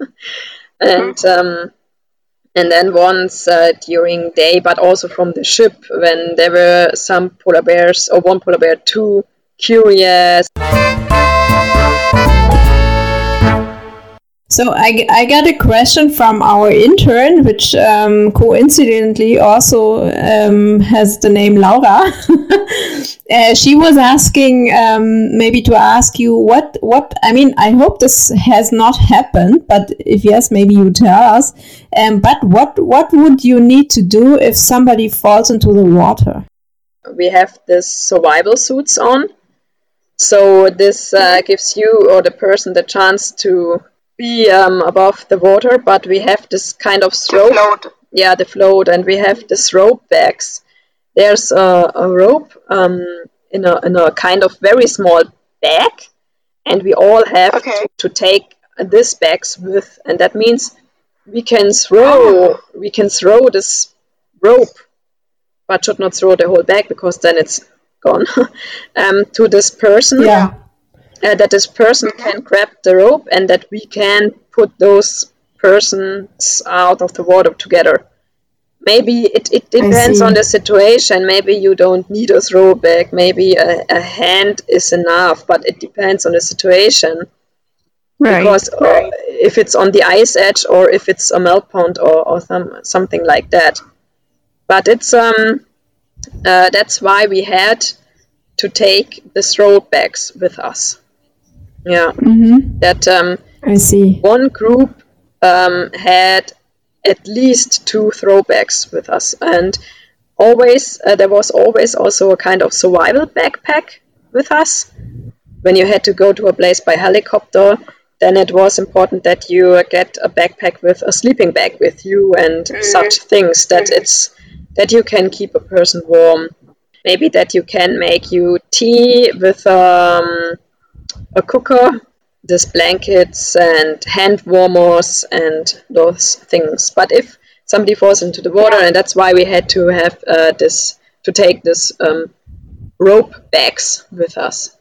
and um, and then once uh, during day, but also from the ship, when there were some polar bears, or one polar bear too curious. So I, I got a question from our intern, which um, coincidentally also um, has the name Laura. uh, she was asking um, maybe to ask you what, what, I mean, I hope this has not happened, but if yes, maybe you tell us. Um, but what, what would you need to do if somebody falls into the water? We have this survival suits on. So this uh, gives you or the person the chance to be um, above the water, but we have this kind of rope. Float. Yeah, the float, and we have this rope bags. There's a, a rope um, in a in a kind of very small bag, and we all have Okay. to, to take this bags with, and that means we can throw we can throw this rope, but should not throw the whole bag, because then it's gone. um, to this person. Yeah. Uh, that this person can grab the rope, and that we can put those persons out of the water together. Maybe it, it depends see. on the situation. Maybe you don't need a throw bag. Maybe a, a hand is enough, but it depends on the situation. Right. Because uh, if it's on the ice edge, or if it's a melt pond, or, or some, something like that. But it's um uh, that's why we had to take the throw bags with us. Yeah, Mm-hmm. that um, I see. one group um, had at least two throwbacks with us, and always uh, there was always also a kind of survival backpack with us. When you had to go to a place by helicopter, then it was important that you uh, get a backpack with a sleeping bag with you, and such things, that it's that you can keep a person warm. Maybe that you can make you tea with um, a cooker, these blankets and hand warmers and those things. But if somebody falls into the water, and that's why we had to have uh, this, to take this um, rope bags with us.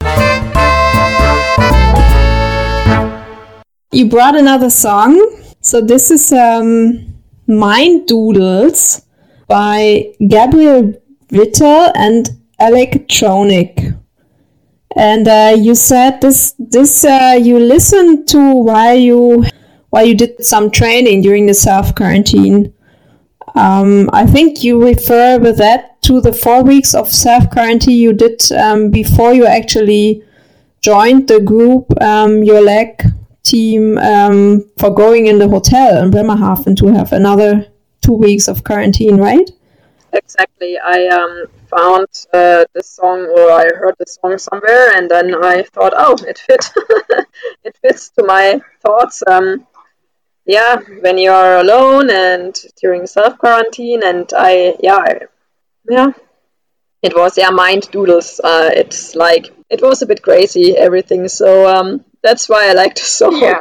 You brought another song. So this is um, Mind Doodles by Gabriel Whittle and Electronic. And uh, you said this this uh, you listened to while you while you did some training during the self quarantine. Um, I think you refer with that to the four weeks of self quarantine you did um, before you actually joined the group, um, your leg team, um, for going in the hotel in Bremerhaven to have another two weeks of quarantine, right? exactly. I um, found uh, the song, or I heard the song somewhere, and then I thought, oh, it fit. It fits to my thoughts. Um, yeah, when you are alone and during self quarantine, and I, yeah, I, yeah, it was yeah mind doodles. Uh, it's like it was a bit crazy everything, so um, that's why I liked the song. Yeah.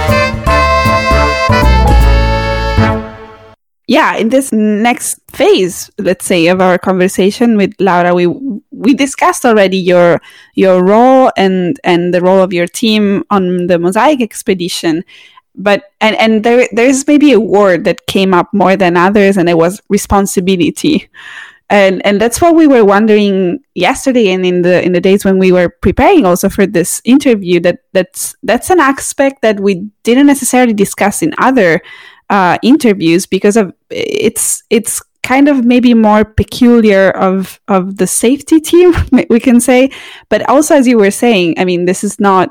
Yeah, in this next phase, let's say, of our conversation with Laura, we we discussed already your your role and and the role of your team on the Mosaic expedition. But and and there there's maybe a word that came up more than others, and it was responsibility. And and that's what we were wondering yesterday and in the in the days when we were preparing also for this interview, that that's that's an aspect that we didn't necessarily discuss in other Uh, interviews, because of it's it's kind of maybe more peculiar of of the safety team, we can say. But also, as you were saying, I mean, this is not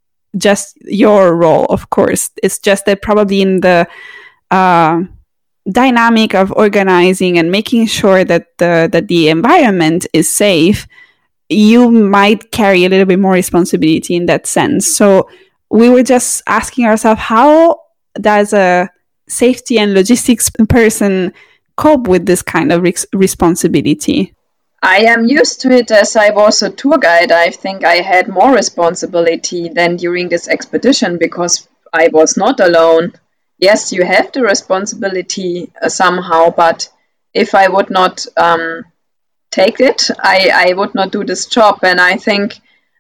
just your role, of course. It's just that probably in the uh, dynamic of organizing and making sure that the that the environment is safe, you might carry a little bit more responsibility in that sense. So we were just asking ourselves, how does a safety and logistics person cope with this kind of re- responsibility? I am used to it as I was a tour guide. I think I had more responsibility than during this expedition because I was not alone. Yes, you have the responsibility uh, somehow, but if I would not um, take it, I, I would not do this job. And I think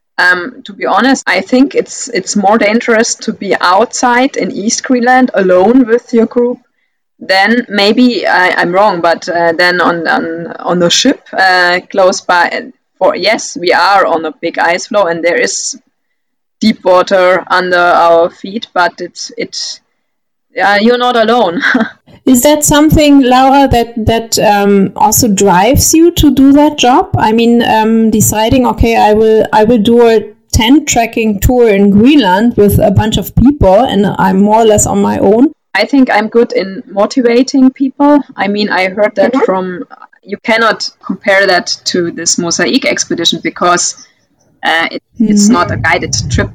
Um, to be honest, I think it's it's more dangerous to be outside in East Greenland alone with your group than maybe I, I'm wrong, but uh, then on on on the ship uh, close by. For yes, we are on a big ice floe and there is deep water under our feet, but it's it's yeah, you're not alone. Is that something, Laura, that that um, also drives you to do that job? I mean, um, deciding, okay, I will I will do a tent trekking tour in Greenland with a bunch of people, and I'm more or less on my own. I think I'm good in motivating people. I mean, I heard that mm-hmm. from. You cannot compare that to this Mosaic expedition because uh, it, mm-hmm. it's not a guided trip.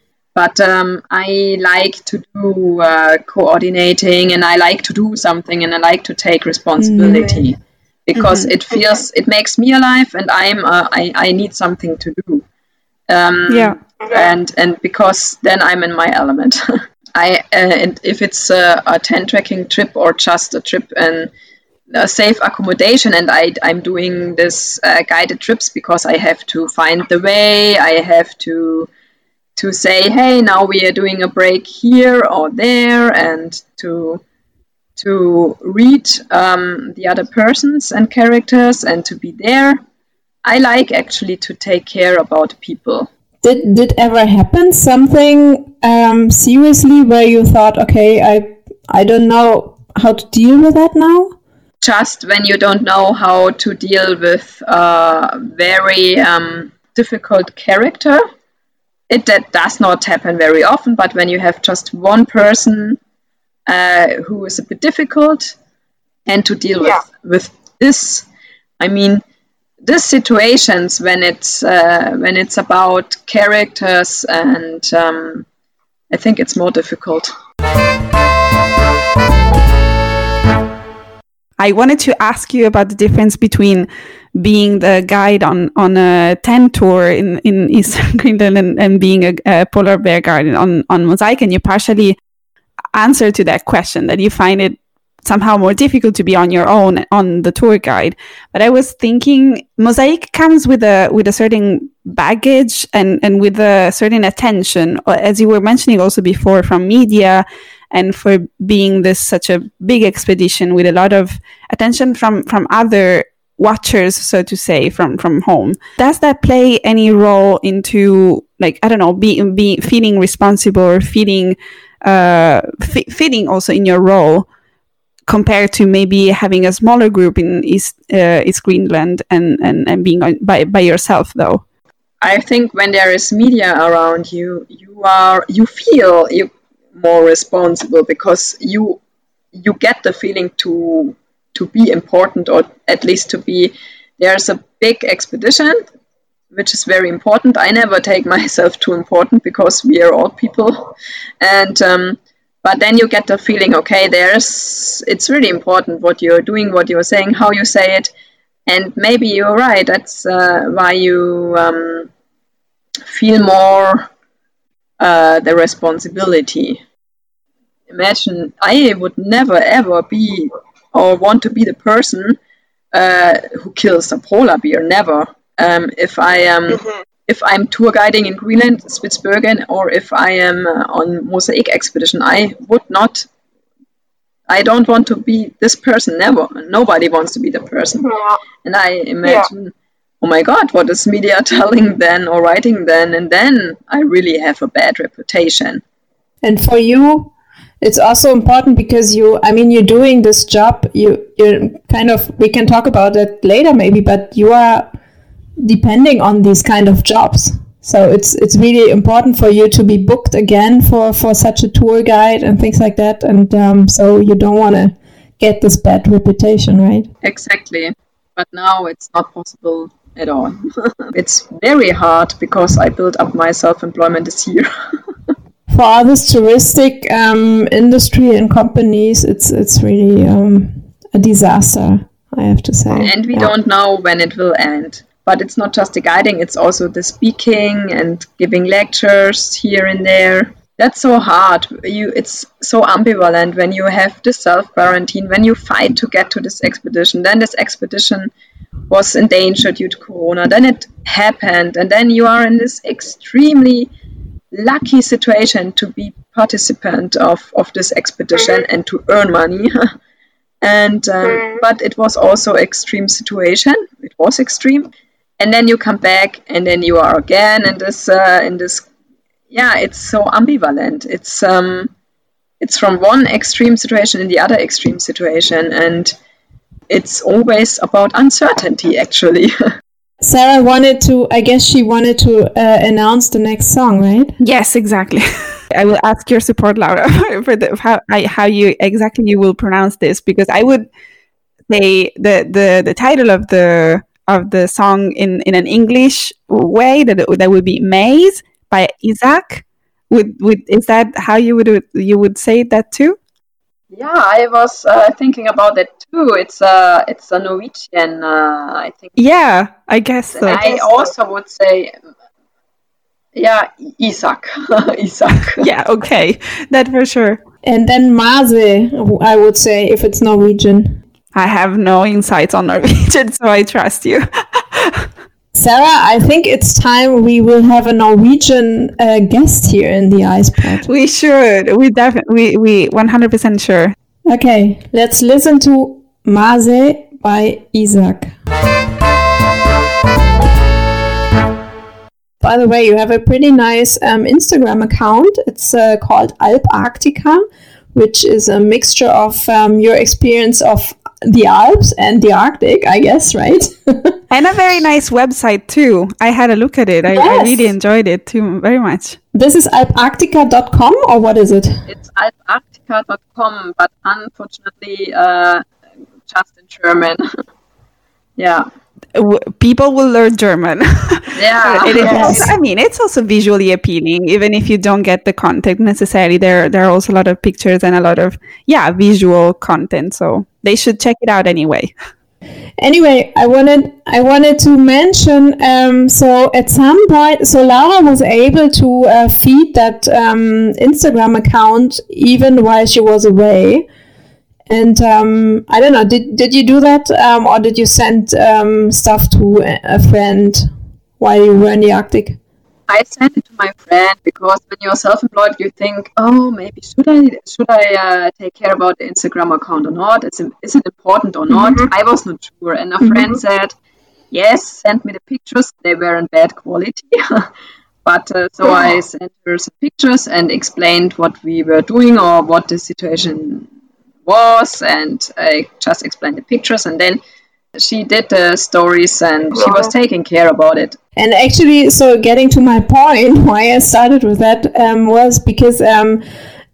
But um, I like to do uh, coordinating, and I like to do something, and I like to take responsibility mm-hmm. because mm-hmm. it feels it makes me alive, and I'm uh, I I need something to do. Um, yeah, and and because then I'm in my element. I uh, and if it's a, a tent trekking trip or just a trip and a safe accommodation, and I I'm doing this uh, guided trips because I have to find the way, I have to. to say, hey, now we are doing a break here or there, and to to read um, the other persons and characters and to be there. I like actually to take care about people. Did did ever happen something um, seriously where you thought, okay, I I don't know how to deal with that now? Just when you don't know how to deal with a very um, difficult character. It that does not happen very often, but when you have just one person uh, who is a bit difficult and to deal yeah. with with this, I mean, these situations when it's uh, when it's about characters, and um, I think it's more difficult. I wanted to ask you about the difference between being the guide on, on a tent tour in, in East Greenland and, and being a, a polar bear guide on, on Mosaic, and you partially answered to that question, that you find it somehow more difficult to be on your own on the tour guide. But I was thinking Mosaic comes with a with a certain baggage and, and with a certain attention, as you were mentioning also before, from media, and for being this such a big expedition with a lot of attention from, from other watchers, so to say, from, from home. Does that play any role into, like, I don't know, being be, feeling responsible or feeling uh, f- fitting also in your role compared to maybe having a smaller group in East, uh, East Greenland and, and, and being on, by, by yourself, though? I think when there is media around you, you are you feel you more responsible because you you get the feeling to to be important, or at least to be, there's a big expedition, which is very important. I never take myself too important because we are all people. And um, but then you get the feeling, okay, there's it's really important what you're doing, what you're saying, how you say it. And maybe you're right. That's uh, why you um, feel more uh, the responsibility. Imagine, I would never ever be or want to be the person uh, who kills a polar bear. Never. Um, if I am, mm-hmm. if I'm tour guiding in Greenland, Spitsbergen, or if I am uh, on Mosaic expedition, I would not. I don't want to be this person. Never. Nobody wants to be the person. Yeah. And I imagine, yeah. oh my God, what is media telling then or writing then? And then I really have a bad reputation. And for you, it's also important because you, I mean, you're doing this job, you, you're kind of, we can talk about that later maybe, but you are depending on these kind of jobs. So it's it's really important for you to be booked again for, for such a tour guide and things like that. And um, so you don't want to get this bad reputation, right? Exactly. But now it's not possible at all. It's very hard because I built up my self-employment this year. For all this touristic um, industry and companies, it's it's really um, a disaster, I have to say. And we yeah. don't know when it will end. But it's not just the guiding, it's also the speaking and giving lectures here and there. That's so hard. You, it's so ambivalent when you have this self-quarantine, when you fight to get to this expedition. Then this expedition was in danger due to Corona. Then it happened. And then you are in this extremely lucky situation to be participant of, of this expedition and to earn money. and um, But it was also extreme situation. It was extreme. And then you come back, and then you are again in this, uh, in this, yeah, it's so ambivalent. It's um, it's from one extreme situation in the other extreme situation, and it's always about uncertainty, actually. Sarah wanted to, I guess she wanted to uh, announce the next song, right? Yes, exactly. I will ask your support, Laura, for the, how I, how you exactly you will pronounce this, because I would say the the, the title of the of the song in, in an English way, that that would be Maze by Isak. Would would is that how you would you would say that too? Yeah, I was uh, thinking about that too. It's a uh, it's a Norwegian, uh, I think. Yeah, I guess so. I also would say, yeah, Isak, Isak. Yeah, okay, that for sure. And then Maze, I would say, if it's Norwegian. I have no insights on Norwegian, so I trust you. Sarah, I think it's time we will have a Norwegian uh, guest here in the iSpot. We should. We definitely, we, we one hundred percent sure. Okay, let's listen to Maze by Isak. By the way, you have a pretty nice um, Instagram account. It's uh, called Alp Arctica, which is a mixture of um, your experience of the Alps and the Arctic, I guess, right? And a very nice website too. I had a look at it. I, yes. I really enjoyed it too very much. This is alp arctica dot com, or what is it? It's alp arctica dot com, but unfortunately uh, just in German. Yeah. People will learn German. Yeah. it, yes. I mean, it's also visually appealing, even if you don't get the content necessarily. There, there are also a lot of pictures and a lot of, yeah, visual content. So they should check it out anyway. Anyway, I wanted I wanted to mention, um, so at some point, so Laura was able to uh, feed that um, Instagram account even while she was away. And um, I don't know, did did you do that, um, or did you send um, stuff to a friend while you were in the Arctic? I sent it to my friend because when you're self-employed, you think, oh, maybe should I should I uh, take care about the Instagram account or not? Is it, is it important or not? Mm-hmm. I was not sure, and a mm-hmm. friend said, yes, send me the pictures. They were in bad quality. But uh, so yeah. I sent her some pictures and explained what we were doing or what the situation was, and I just explained the pictures, and then she did the stories and she was taking care about it. And actually, so getting to my point, why I started with that um, was because um,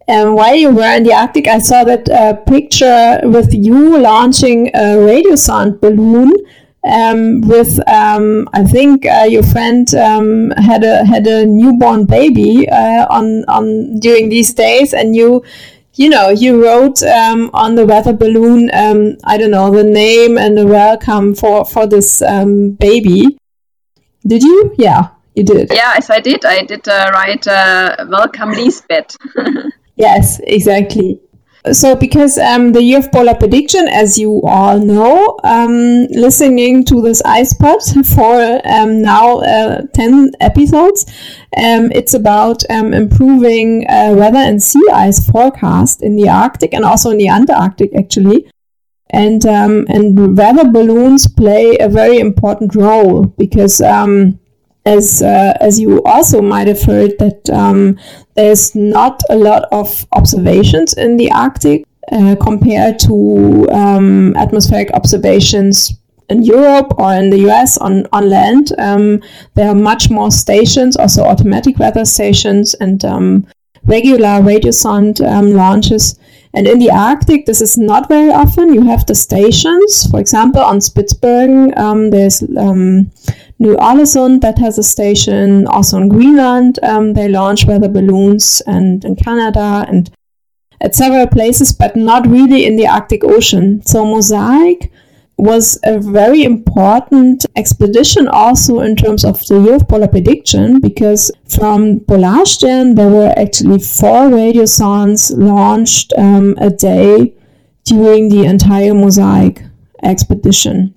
And while you were in the Arctic, I saw that uh, picture with you launching a radiosonde balloon. Um, with um, I think uh, your friend um, had a had a newborn baby uh, on on during these days, and you you know you wrote um, on the weather balloon um, I don't know, the name and the welcome for for this um, baby. Did you? Yeah, you did. Yes, I did. I did uh, write uh, welcome Lisbeth. Yes, exactly. So because um, the year of polar prediction, as you all know, um, listening to this iSpot for um, now uh, ten episodes, um, it's about um, improving uh, weather and sea ice forecast in the Arctic and also in the Antarctic, actually. And um, and weather balloons play a very important role because um, as uh, as you also might have heard that um, there's not a lot of observations in the Arctic uh, compared to um, atmospheric observations in Europe or in the U S on, on land. Um, there are much more stations, also automatic weather stations and um, regular radiosonde um, launches. And in the Arctic, this is not very often. You have the stations. For example, on Spitsbergen, um, there's um, Ny-Ålesund that has a station. Also in Greenland, um, they launch weather balloons, and in Canada and at several places, but not really in the Arctic Ocean. So Mosaic was a very important expedition also in terms of the year of polar prediction, because from Polarstern there were actually four radiosondes launched um, a day during the entire Mosaic expedition.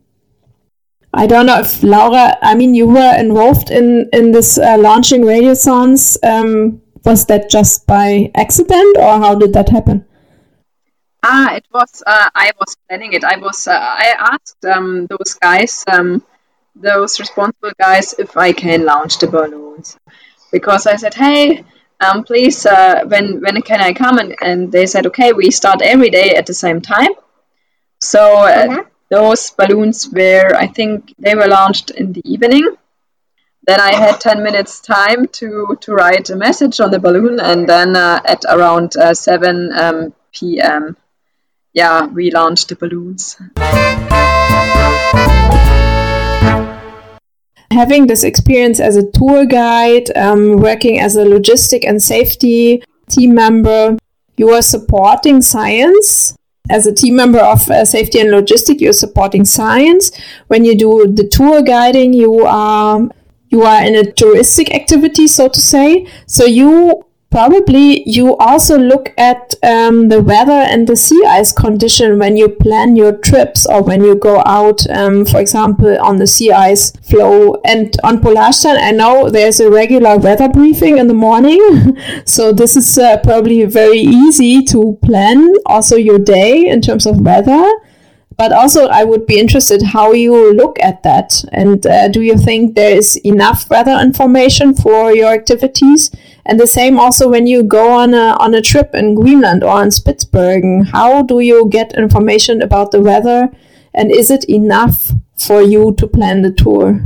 I don't know if Laura, I mean, you were involved in, in this uh, launching radiosondes. Um, was that just by accident, or how did that happen? Ah, it was. Uh, I was planning it. I was. Uh, I asked um, those guys, um, those responsible guys, if I can launch the balloons, because I said, "Hey, um, please, uh, when when can I come?" And, and they said, "Okay, we start every day at the same time." So uh, mm-hmm. those balloons were, I think, they were launched in the evening. Then I had ten minutes time to to write a message on the balloon, and then uh, at around uh, seven um, p.m. yeah, we launched the balloons. Having this experience as a tour guide, um, working as a logistic and safety team member, you are supporting science. As a team member of uh, safety and logistics, you're supporting science. When you do the tour guiding, you are you are in a touristic activity, so to say. So you Probably you also look at um, the weather and the sea ice condition when you plan your trips or when you go out, um, for example, on the sea ice flow. And on Polarstern, I know there's a regular weather briefing in the morning. So this is uh, probably very easy to plan also your day in terms of weather. But also I would be interested how you look at that. And uh, do you think there is enough weather information for your activities? And the same also when you go on a on a trip in Greenland or in Spitsbergen, how do you get information about the weather? And is it enough for you to plan the tour?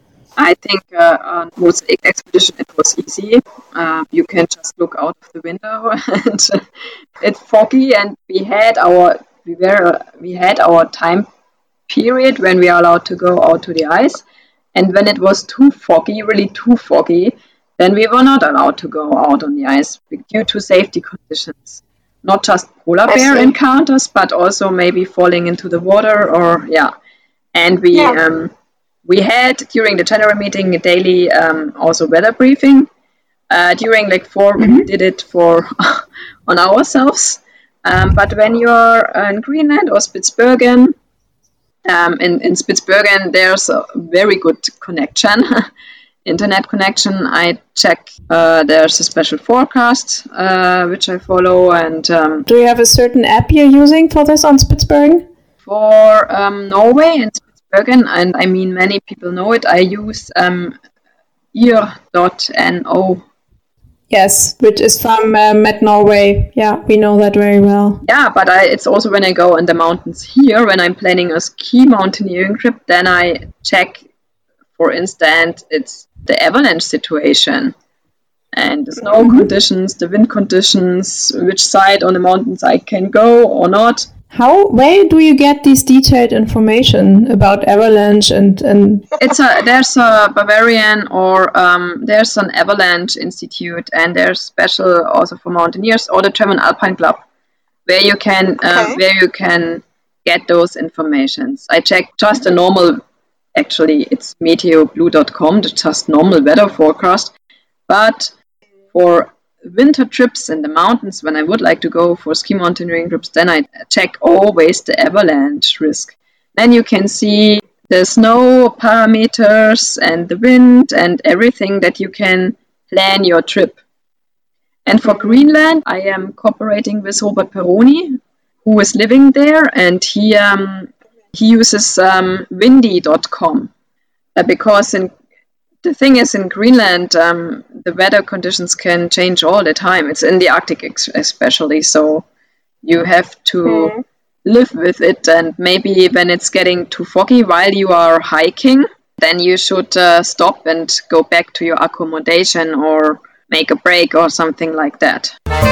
I think uh, on Mosaic expedition it was easy. Uh, you can just look out of the window and it's foggy, and we had our we were we had our time period when we are allowed to go out to the ice, and when it was too foggy, really too foggy, then we were not allowed to go out on the ice due to safety conditions. Not just polar bear encounters, but also maybe falling into the water or, yeah. And we yeah. um, we had, during the general meeting, a daily um, also weather briefing. Uh, during like four, mm-hmm. we did it for on ourselves. Um, but when you're in Greenland or Spitsbergen, um, in, in Spitsbergen, there's a very good connection. Internet connection. I check uh, there's a special forecast uh, which I follow. And um, do you have a certain app you're using for this on Spitsbergen? For um, Norway and Spitsbergen, and I mean many people know it, I use um, yr dot no. Yes, which is from uh, Met Norway. Yeah, we know that very well. Yeah, but I, it's also when I go in the mountains here, when I'm planning a ski mountaineering trip, then I check, for instance, it's the avalanche situation. and the snow mm-hmm. conditions, the wind conditions, which side on the mountains I can go or not. How, where do you get this detailed information about avalanche and, and... It's a, there's a Bavarian or um, there's an avalanche institute, and there's special also for mountaineers, or the German Alpine Club, where you can, uh, okay. where you can get those informations. I checked just a normal, actually it's meteoblue dot com, the just normal weather forecast, but for winter trips in the mountains, when I would like to go for ski mountaineering trips, then I check always the avalanche risk. Then you can see the snow parameters and the wind and everything that you can plan your trip. And for Greenland, I am cooperating with Robert Peroni, who is living there, and he um, he uses um, windy dot com uh, because in The thing is, in Greenland, um, the weather conditions can change all the time. It's in the Arctic ex- especially, so you have to mm. live with it. And maybe when it's getting too foggy while you are hiking, then you should uh, stop and go back to your accommodation or make a break or something like that.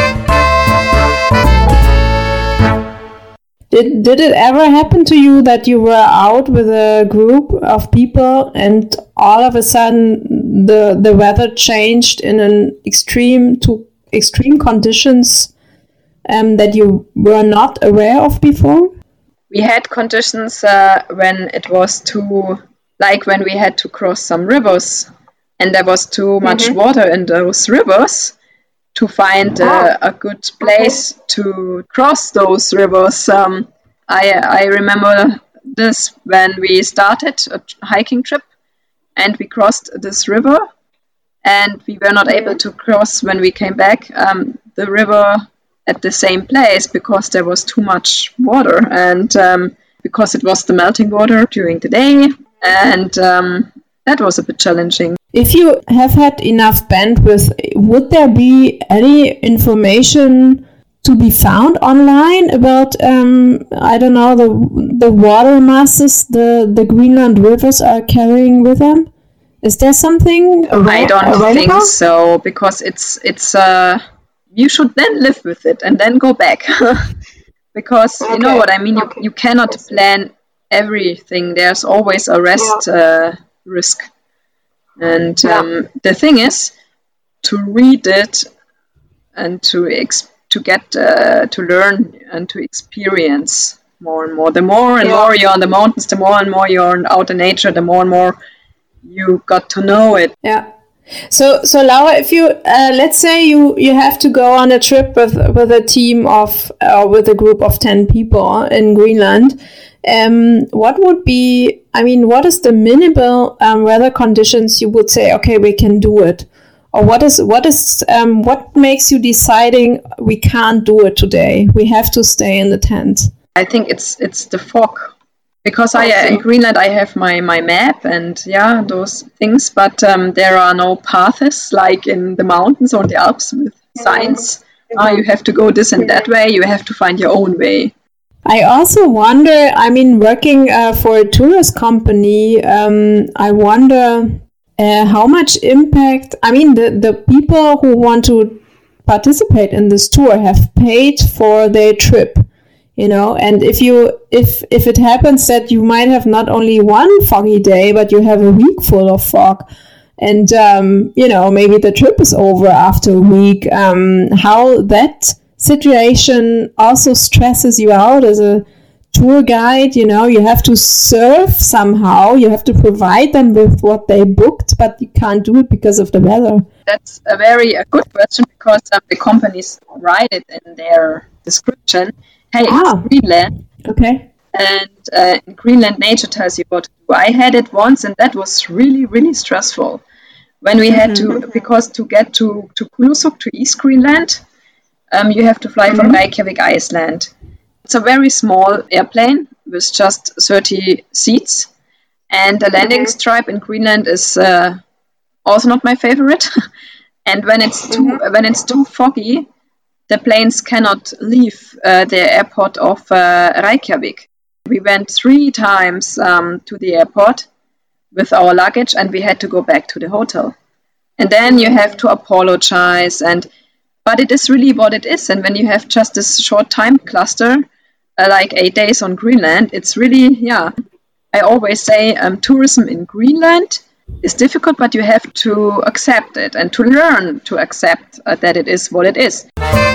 Did did it ever happen to you that you were out with a group of people and all of a sudden the the weather changed in an extreme to extreme conditions um, that you were not aware of before? We had conditions uh, when it was too, like when we had to cross some rivers and there was too much mm-hmm. water in those rivers. To find uh, a good place okay. to cross those rivers. Um, I I remember this when we started a hiking trip and we crossed this river, and we were not able to cross when we came back um, the river at the same place because there was too much water, and um, because it was the melting water during the day, and um, that was a bit challenging. If you have had enough bandwidth, would there be any information to be found online about, um, I don't know, the the water masses the, the Greenland rivers are carrying with them? Is there something I don't available? think so, because it's, it's uh, you should then live with it and then go back. Because, okay. you know what I mean, you, you cannot plan everything. There's always a rest uh, risk. And um, the thing is to read it and to ex- to get uh, to learn and to experience more and more. The more and yeah. more you're on the mountains, the more and more you're out in nature, the more and more you got to know it. Yeah. So, so Laura, if you uh, let's say you, you have to go on a trip with with a team of or uh, with a group of ten people in Greenland. Um, what would be, I mean, what is the minimal um, weather conditions you would say, okay, we can do it? Or what is, what is, um, what makes you deciding we can't do it today? We have to stay in the tent. I think it's, it's the fog. Because I, uh, in Greenland, I have my, my map and yeah, those things, but um, there are no paths like in the mountains or the Alps with signs. Mm-hmm. Oh, you have to go this and that way. You have to find your own way. I also wonder, I mean, working uh, for a tourist company, um, I wonder uh, how much impact, I mean, the, the people who want to participate in this tour have paid for their trip, you know, and if you, if, if it happens that you might have not only one foggy day, but you have a week full of fog, and, um, you know, maybe the trip is over after a week, um, how that situation also stresses you out as a tour guide. You know, you have to serve somehow, you have to provide them with what they booked, but you can't do it because of the weather. That's a very a good question, because um, the companies write it in their description. Hey, ah, it's Greenland. Okay. And uh, in Greenland, nature tells you what to do. I had it once, and that was really, really stressful. When we had mm-hmm. to, because to get to, to Kulusuk, to East Greenland, Um, you have to fly from mm-hmm. Reykjavik, Iceland. It's a very small airplane with just thirty seats, and the landing mm-hmm. stripe in Greenland is uh, also not my favorite. And when it's too mm-hmm. when it's too foggy, the planes cannot leave uh, the airport of uh, Reykjavik. We went three times um, to the airport with our luggage, and we had to go back to the hotel. And then you have to apologize, and but it is really what it is. And when you have just this short time cluster, uh, like eight days on Greenland, it's really, yeah. I always say um, tourism in Greenland is difficult, but you have to accept it and to learn to accept uh, that it is what it is.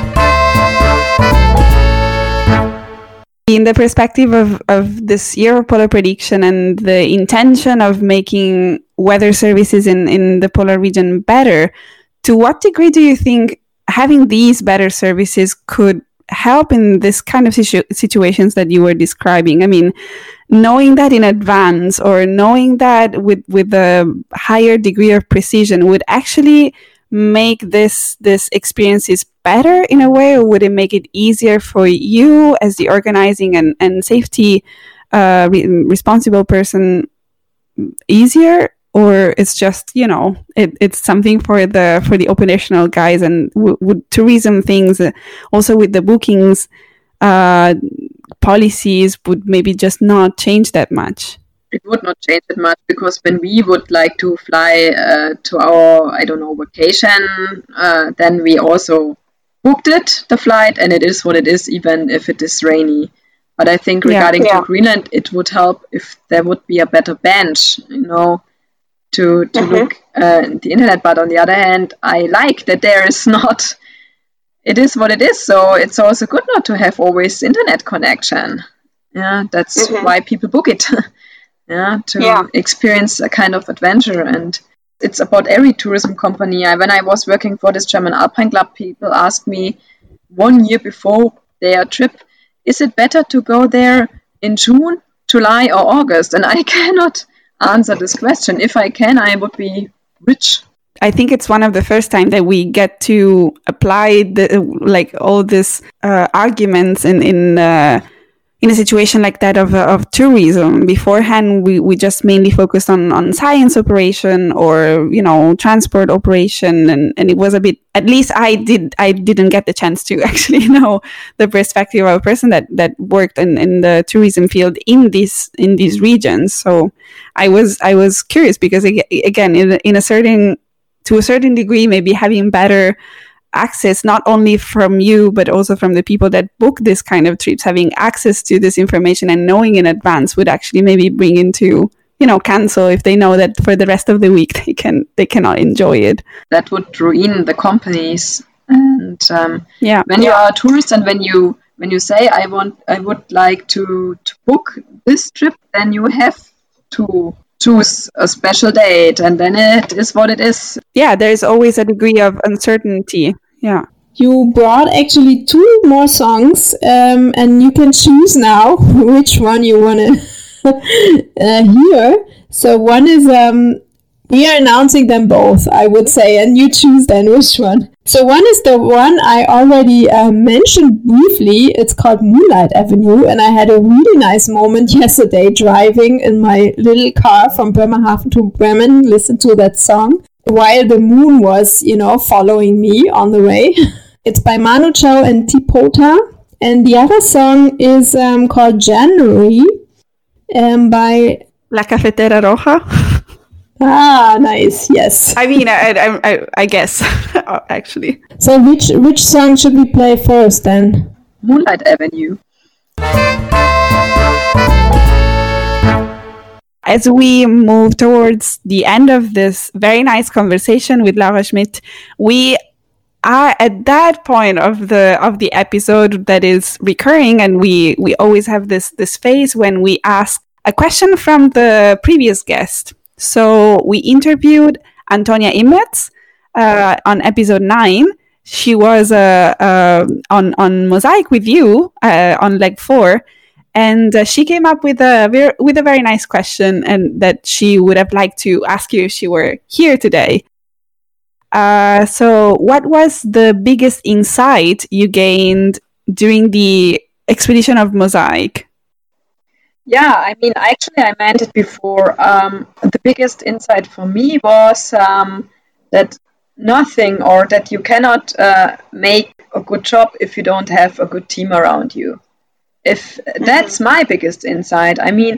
In the perspective of, of this Europolar prediction and the intention of making weather services in, in the polar region better, to what degree do you think having these better services could help in this kind of situ- situations that you were describing? I mean, knowing that in advance or knowing that with, with a higher degree of precision would actually make this this experiences better in a way, or would it make it easier for you as the organizing and, and safety uh, re- responsible person easier? Or it's just, you know, it, it's something for the for the operational guys, and w- with tourism things, uh, also with the bookings uh, policies would maybe just not change that much? It would not change it much, because when we would like to fly uh, to our, I don't know, vacation, uh, then we also booked it, the flight, and it is what it is, even if it is rainy. But I think regarding yeah. Yeah. to Greenland, it would help if there would be a better bench, you know, to to mm-hmm. look uh, at the internet. But on the other hand, I like that there is not, it is what it is. So it's also good not to have always internet connection. Yeah, that's mm-hmm. why people book it. Yeah, to yeah. experience a kind of adventure. And it's about every tourism company. I, when I was working for this German Alpine Club, people asked me one year before their trip, is it better to go there in June, July or August? And I cannot answer this question. If I can, I would be rich. I think it's one of the first time that we get to apply the like all these uh, arguments in in uh, in a situation like that of of tourism. Beforehand, we, we just mainly focused on, on science operation or, you know, transport operation, and, and it was a bit, at least I did I didn't get the chance to actually know the perspective of a person that, that worked in, in the tourism field in these in these regions. So I was I was curious, because again, in, in a certain to a certain degree, maybe having better access, not only from you, but also from the people that book this kind of trips, having access to this information and knowing in advance would actually maybe bring into, you know, cancel if they know that for the rest of the week they can they cannot enjoy it. That would ruin the companies. And um, yeah, when yeah. you are a tourist and when you when you say I want I would like to, to book this trip, then you have to choose a special date, and then it is what it is. Yeah, there's always a degree of uncertainty. Yeah. You brought actually two more songs, um, and you can choose now which one you want to uh, hear. So one is, um, we are announcing them both, I would say, and you choose then which one. So one is the one I already uh, mentioned briefly. It's called Moonlight Avenue, and I had a really nice moment yesterday driving in my little car from Bremerhaven to Bremen, listen to that song, while the moon was, you know, following me on the way. It's by Manu Chao and Tipota. And the other song is um, called January um, by La Cafetera Roja. Ah, nice. Yes. I mean, I, I, I, I guess, actually. So which which song should we play first then? Moonlight Avenue. As we move towards the end of this very nice conversation with Laura Schmidt, we are at that point of the of the episode that is recurring, and we, we always have this, this phase when we ask a question from the previous guest. So we interviewed Antonia Immetz uh, on episode nine. She was uh, uh, on on Mosaic with you uh, on leg four, and uh, she came up with a very, with a very nice question, and that she would have liked to ask you if she were here today. Uh, so, what was the biggest insight you gained during the expedition of Mosaic? Yeah, I mean, actually, I meant it before. Um, the biggest insight for me was um, that nothing, or that you cannot uh, make a good job if you don't have a good team around you. If mm-hmm. That's my biggest insight. I mean,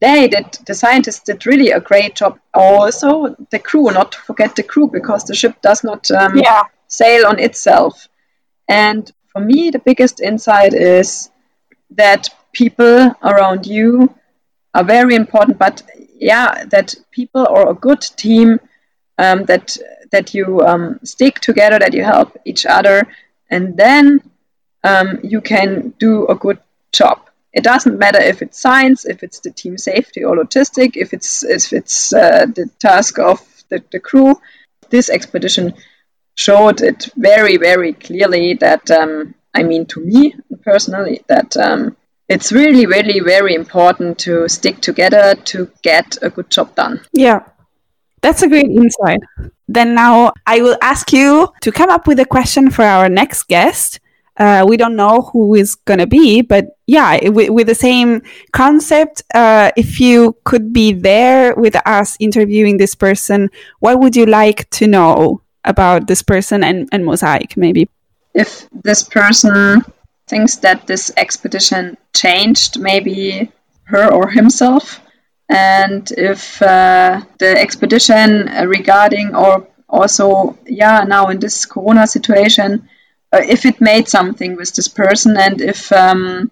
they did, the scientists did really a great job. Also, the crew, not to forget the crew, because the ship does not um, Yeah. sail on itself. And for me, the biggest insight is that people around you are very important, but yeah, that people or a good team, um, that that you um, stick together, that you help each other, and then um, you can do a good job. It doesn't matter if it's science, if it's the team safety or logistic, if it's if it's uh, the task of the, the crew. This expedition showed it very, very clearly that, um, I mean, to me personally, that um, it's really, really, very important to stick together to get a good job done. Yeah. That's a great insight. Then now I will ask you to come up with a question for our next guest. Uh, we don't know who is going to be, but yeah, with, with the same concept, uh, if you could be there with us interviewing this person, what would you like to know about this person and, and Mosaic, maybe? If this person thinks that this expedition changed maybe her or himself, and if uh, the expedition regarding or also, yeah, now in this Corona situation, uh, if it made something with this person, and if um,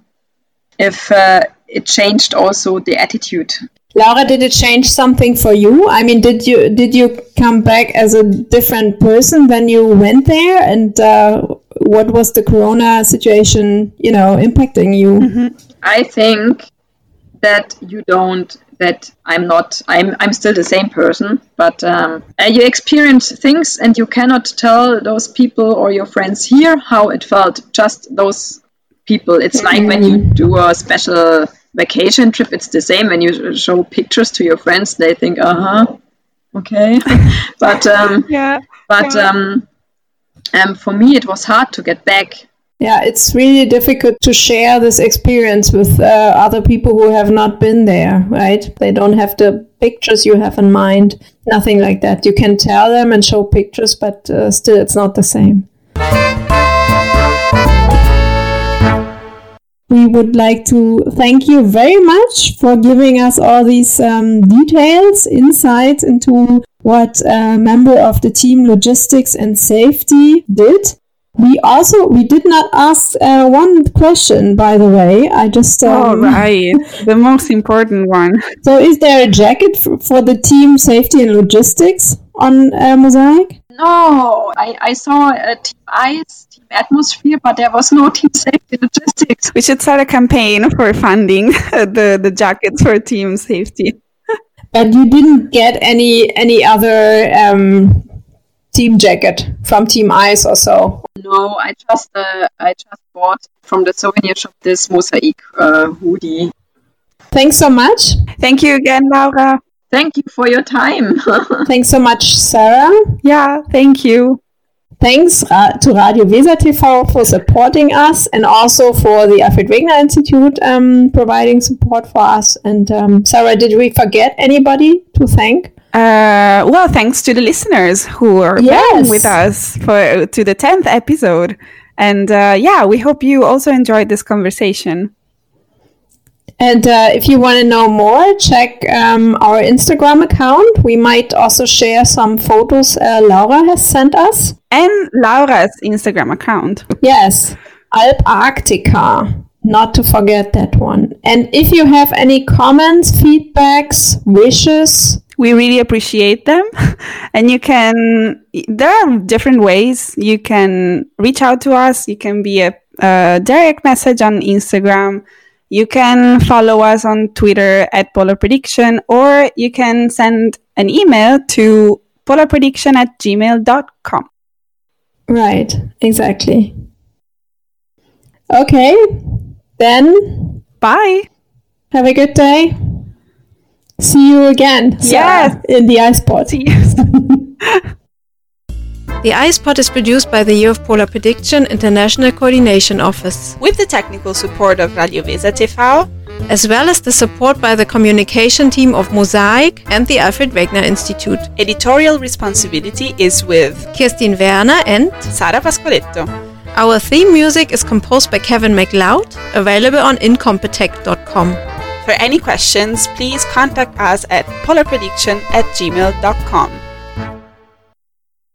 if uh, it changed also the attitude. Laura, did it change something for you? I mean, did you did you come back as a different person when you went there? And uh, what was the Corona situation, you know, impacting you? Mm-hmm. I think that you don't. That I'm not, I'm I'm still the same person, but um, you experience things and you cannot tell those people or your friends here how it felt, just those people. It's like when you do a special vacation trip, it's the same. When you show pictures to your friends, they think, uh-huh, okay. but um, Yeah. but Yeah. um, um, for me, it was hard to get back. Yeah, it's really difficult to share this experience with uh, other people who have not been there, right? They don't have the pictures you have in mind, nothing like that. You can tell them and show pictures, but uh, still it's not the same. We would like to thank you very much for giving us all these um, details, insights into what a member of the team logistics and safety did. We also, we did not ask uh, one question, by the way. I just... Um, Oh, right. The most important one. So is there a jacket for, for the team safety and logistics on uh, Mosaic? No, I, I saw a Team Ice, Team Atmosphere, but there was no Team Safety Logistics. We should start a campaign for funding the, the jackets for team safety. But you didn't get any any other um, team jacket from Team Ice or so? No, I just uh, I just bought from the souvenir shop this Mosaic uh, hoodie. Thanks so much. Thank you again, Laura. Thank you for your time. Thanks so much, Sarah. Yeah, thank you. Thanks ra- to Radio Weser T V for supporting us, and also for the Alfred Wegener Institute um, providing support for us. And um, Sarah, did we forget anybody to thank? Uh, well, thanks to the listeners who are Yes. bearing with us for to the tenth episode. And uh, yeah, we hope you also enjoyed this conversation. And uh, if you want to know more, check um, our Instagram account. We might also share some photos uh, Laura has sent us. And Laura's Instagram account. Yes, Alparctica. Not to forget that one. And if you have any comments, feedbacks, wishes, We really appreciate them. And you can, there are different ways you can reach out to us. You can be a, a direct message on Instagram. You can follow us on Twitter at Polar Prediction, or you can send an email to polarprediction at gmail dot com. right, exactly. Okay, then Bye. have a good day. See you again. Yes. Sarah, in the iSpot. Yes. The iSpot is produced by the Year of Polar Prediction International Coordination Office, With the technical support of Radio Weser T V, as well as the support by the communication team of Mosaic and the Alfred Wegener Institute. editorial responsibility is with Kirstin Werner and Sara Pascoletto. our theme music is composed by Kevin MacLeod, available on incompetech dot com. For any questions, please contact us at polarprediction at gmail dot com.